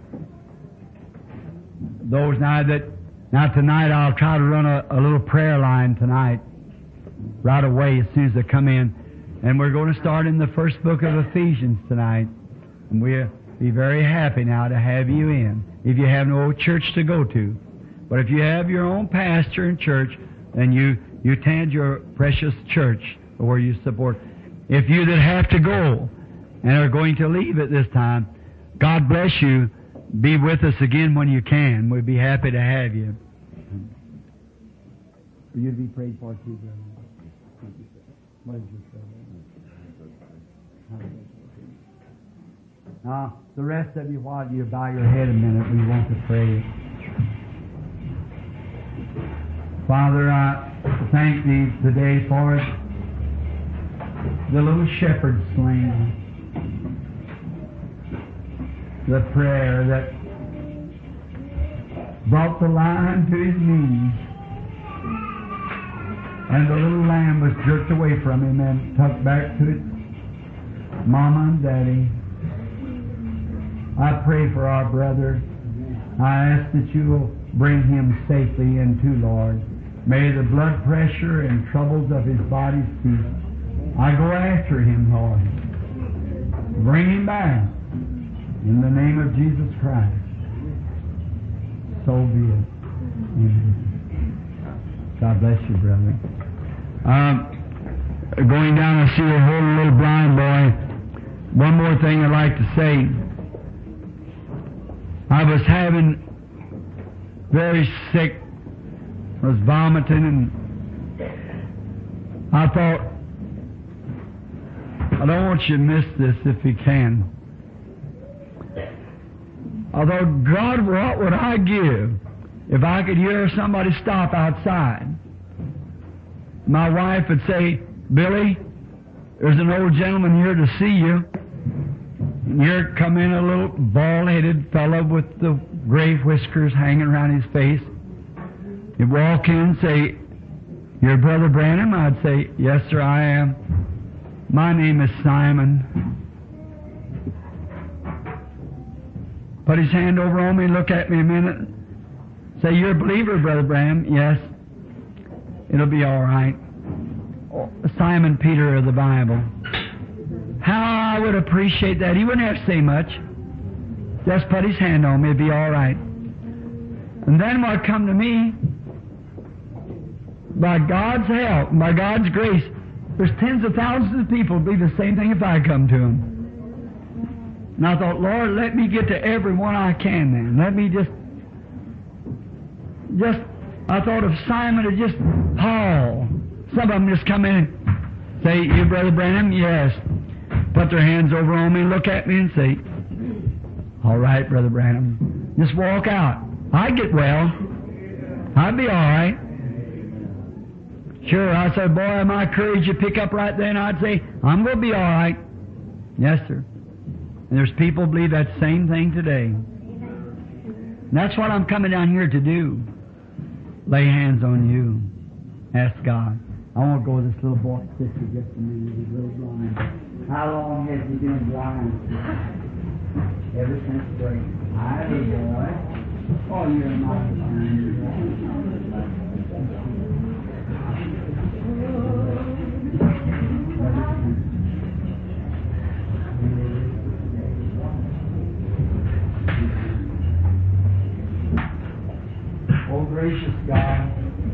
those now tonight I'll try to run a little prayer line tonight, right away as soon as they come in. And we're going to start in the first book of Ephesians tonight. And we'll be very happy now to have you in, if you have no church to go to. But if you have your own pastor and church, then you attend your precious church where you support. If you that have to go and are going to leave at this time, God bless you. Be with us again when you can. We'd be happy to have you. For you to be prayed for too, brother. What is your trouble? Now, the rest of you, while you bow your head a minute, we want to pray. Father, I thank Thee today for the little shepherd slain. The prayer that brought the lion to his knees, and the little lamb was jerked away from him and tucked back to its mama and daddy. I pray for our brother. I ask that you will bring him safely in too, Lord. May the blood pressure and troubles of his body cease. I go after him, Lord. Bring him back in the name of Jesus Christ. So be it. Amen. God bless you, brother. Going down, I see a whole little blind boy. One more thing I'd like to say. I was very sick, was vomiting, and I thought, I don't want you to miss this if you can. I thought, God, what would I give if I could hear somebody stop outside? My wife would say, Billy, there's an old gentleman here to see you. And here come in a little bald-headed fellow with the gray whiskers hanging around his face. He'd walk in and say, "You're Brother Branham?" I'd say, "Yes, sir, I am. My name is Simon." Put his hand over on me, look at me a minute. Say, "You're a believer, Brother Branham?" "Yes." "It'll be all right." Oh, Simon Peter of the Bible. How I would appreciate that. He wouldn't have to say much. Just put his hand on me, it'd be all right. And then what come to me, by God's help, by God's grace, there's tens of thousands of people who believe the same thing if I come to them. And I thought, Lord, let me get to every one I can then. Let me just, I thought if Simon or just Paul, some of them just come in and say, you, Brother Branham? Yes. Put their hands over on me, look at me and say, all right, Brother Branham. Just walk out. I'd get well. I'd be all right. Sure, I said, boy, my courage you pick up right then, I'd say, I'm going to be all right. Yes, sir. And there's people who believe that same thing today. And that's what I'm coming down here to do. Lay hands on you. Ask God. I want to go with this little boy sister just a minute. He's a little blind. How long has he been blind? Ever since birth. Hi, little boy. Oh, you're not blind. Oh, gracious God,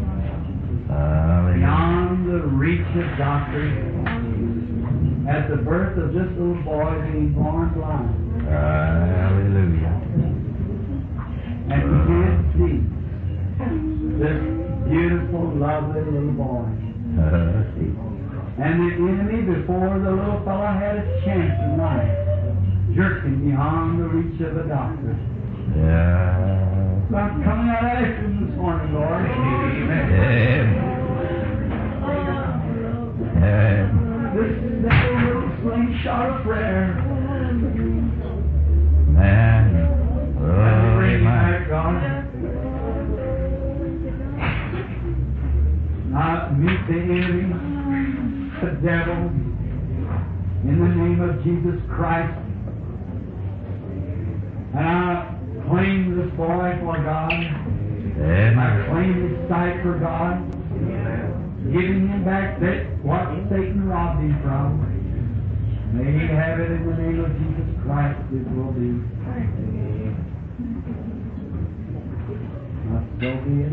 beyond the reach of doctors, at the birth of this little boy being born blind. Hallelujah. And he can't see this beautiful, lovely little boy. And the enemy, before the little fellow had a chance in life, jerked him beyond the reach of a doctor. Yeah. So I'm coming out of him this morning, Lord. Amen. This little slingshot of prayer. Man. Bring him back, God. Now meet the enemy, the devil, in the name of Jesus Christ. And I claim this boy for God. Amen. I claim his sight for God. Giving him back that what Satan robbed him from. May he have it in the name of Jesus Christ. It will be. Not so be it.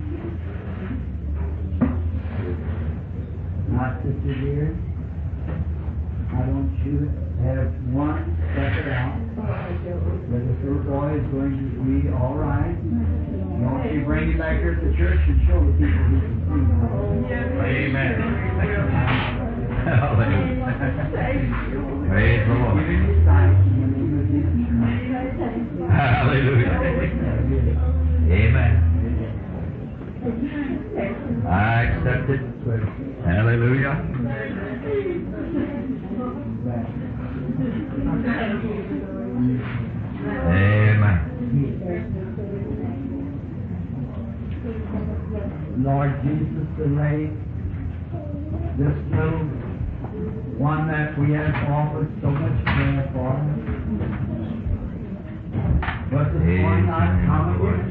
Not sister dear. I don't shoot. Have one step it out. But this little boy is going to be all right. Won't you bring him back here to the church and show the people who can see him? Amen. Hallelujah. Praise the Lord. Give him his sight in the name of Jesus Christ. Hallelujah. Amen. I accept it. Hallelujah. Amen. Lord Jesus, delay this little one that we have offered so much prayer for. But this one not come again.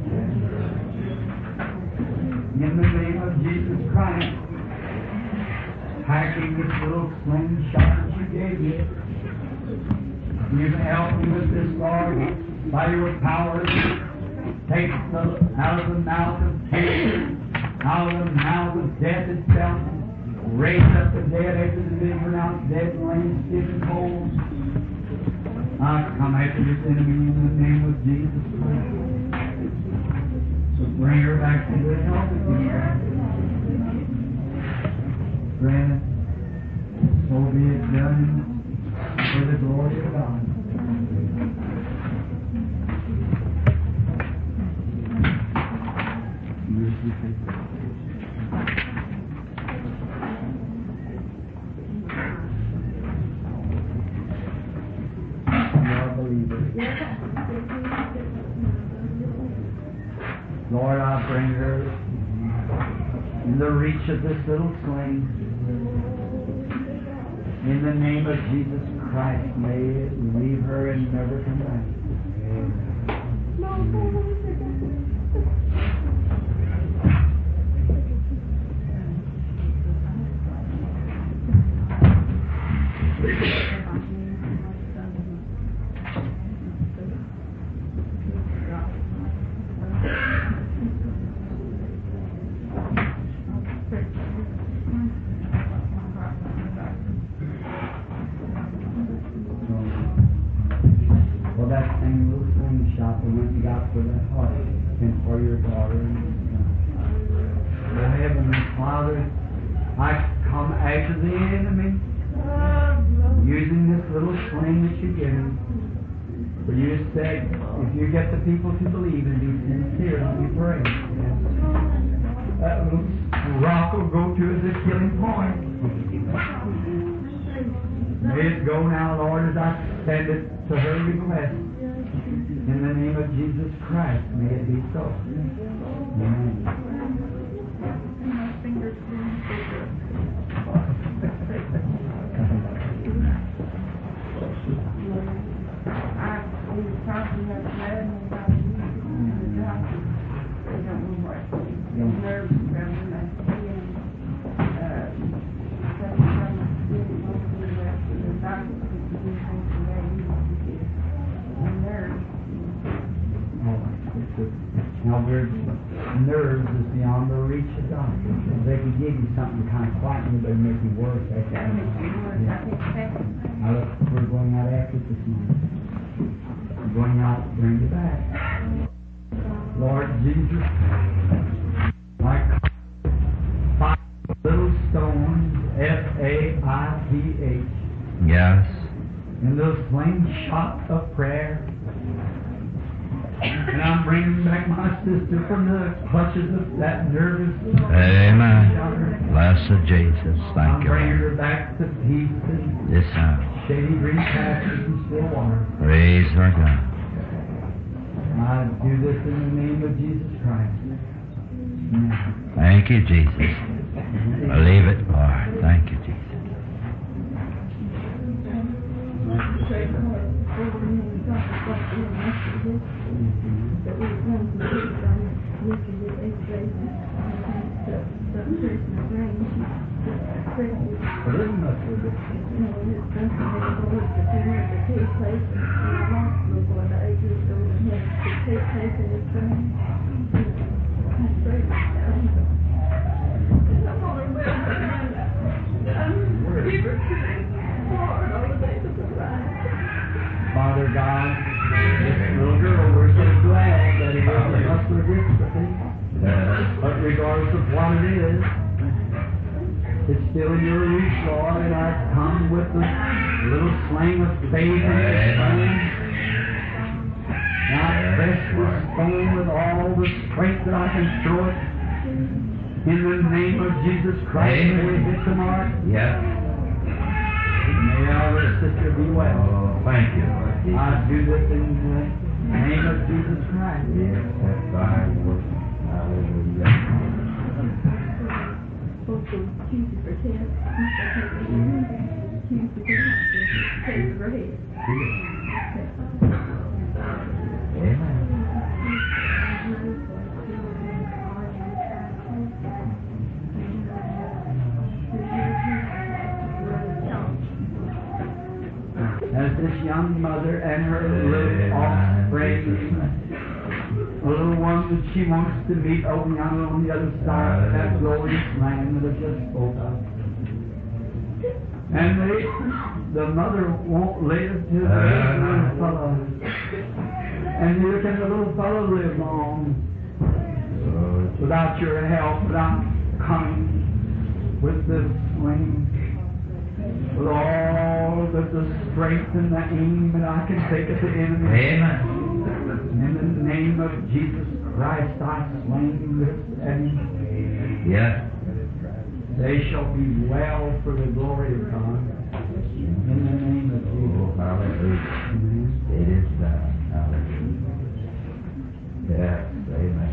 In the name of Jesus Christ, packing this little slingshot that you gave me. You've helped me with this, Lord, by your power. Take out of the mouth of cancer, out of the mouth of death itself, raise up the dead after the being pronounced dead and laying stiff and cold. I come after this enemy in the name of Jesus Christ. So bring her back to the health again. Grant, so be it done for the glory of God. Lord, I bring her in the reach of this little sling. In the name of Jesus Christ, may it leave her and never come back. same little slingshot that went and got for that heart and for your daughter and your son. Oh, Heavenly Father, I come after the enemy using this little sling that you've given. For you said, if you get the people to believe and be sincere and be brave, that little rock will go to the killing point. May it go now, Lord, as I send it to her request. In the name of Jesus Christ, may it be so. Amen. Now, nerves is beyond the reach of doctors. If they can give you something to kind of quieten you, but make you worse. Now, look, we're going out after it this morning. We're going out to bring you back. Lord Jesus, like 5 little stones, F-A-I-T-H. Yes. In those slingshot of prayer. And I'm bringing back my sister from the clutches of that nervous. Amen. Blessed Jesus. Thank you. I'm bringing her back to peace and Yes, sir. shady green pastures and still water. Praise our God. I do this in the name of Jesus Christ. Amen. Thank you, Jesus. Believe it, Lord. Thank you, Jesus. Father God, this little girl, we're so glad that it is a muscular dystrophy. But regardless of what it is, it's still in your reach, Lord, and I come with the little sling of faith and strength. And I press this stone with all the strength that I can throw it. In the name of Jesus Christ, may we hit the mark. Yes. May our sister be well. Oh, thank you, Lord Jesus. I do this in the name of Jesus Christ. Yes, that's thy word. Hallelujah. Amen. As this young mother and her little offspring, a little one that she wants to meet over yonder on the other side of that glorious land that I just spoke of. And the mother won't live till the little fellow. And neither can the little fellow live long without your help. But I'm coming with this swing, with all the strength and the aim that I can take at the enemy. Amen. In the name of Jesus Christ, I sling this enemy. Yes. They shall be well for the glory of God. In the name of Jesus. Oh, hallelujah. Amen. It is done. Hallelujah. Yes. Amen.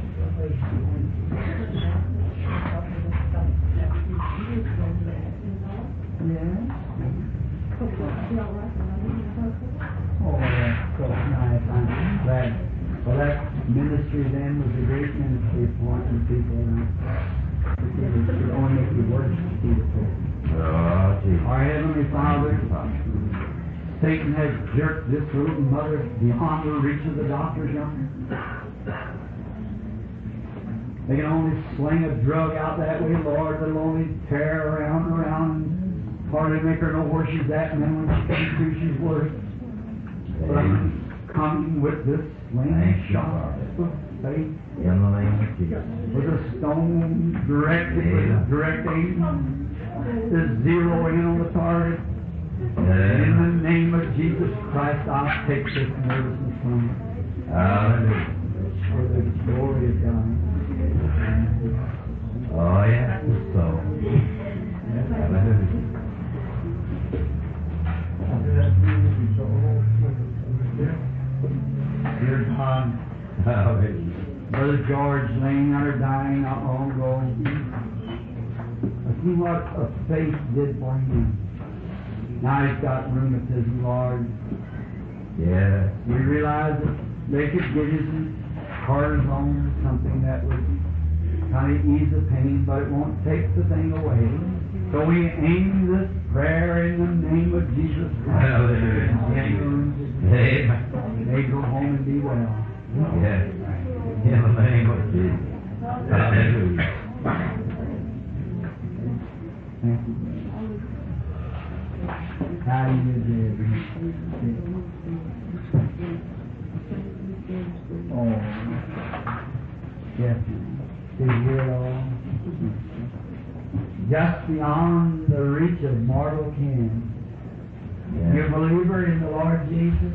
Oh, that's so nice. I'm glad. Well, that ministry then was a great ministry for the people. It would only make you worse to see the people. Oh, Jesus. Our Heavenly Father, Satan has jerked this little mother beyond the reach of the doctors yonder. They can only sling a drug out that way, Lord. They'll only tear her around and around and hardly make her know where she's at, and then when she comes through, she's worse. But I'm coming with this slingshot of faith. In the name of Jesus. With a stone directed with a direct aim to zero in on the target. In the name of Jesus Christ, I'll take this medicine from you. Hallelujah. For the glory of God. Oh, yes, so. Hallelujah. Dear God, Hallelujah. Brother George laying there dying not long ago. See what a faith did for him. Now he's got rheumatism, Lord. Yes. We realized that they could give you some cortisone or something that would kind of ease the pain, but it won't take the thing away. So we aim this prayer in the name of Jesus Christ. Hallelujah. Amen. They go home and be well. Yes. In the name of Jesus. Hallelujah. Thank you. How do you do? Oh, yes. Do you hear it all? Just beyond the reach of mortal ken. You a believer in the Lord Jesus?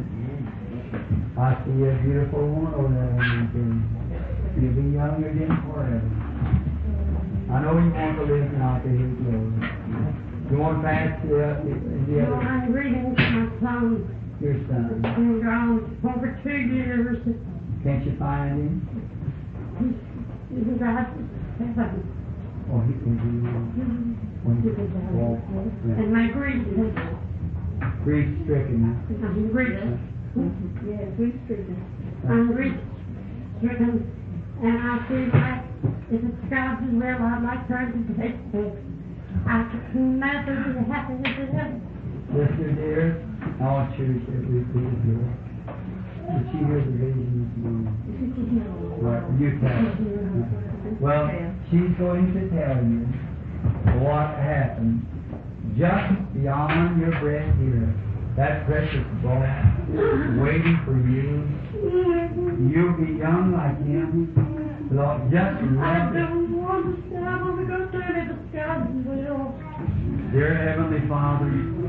I see a beautiful woman over there. You'll be young again forever. I know you want to live now to His glory. You want to pass the other? I'm reading my son. Your son. He's been gone over 2 years. Can't you find him? He's about 7. Oh, he can be when he walks. And my grief is Grief-stricken. I'm grief. Yeah, grief-stricken. I'm grief-stricken. And I feel like if it's God's will, I'd like her to take this. I can never be happy with it. Sister dear, all church that we please here. Did she hear the vision this morning? Right, you tell her. Well, she's going to tell you what happened just beyond your breath here. That precious boy is waiting for you. You'll be young like him. Lord, just I love it. don't want to stay. I want to go through it if it's God's will. Dear Heavenly Father,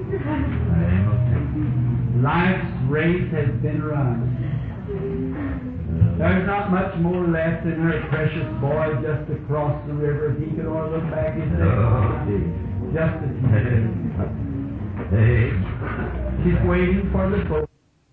life's race has been run. There's not much more left in her precious boy just to cross the river. If he could only look back and say, just a few days. She's waiting for the boat.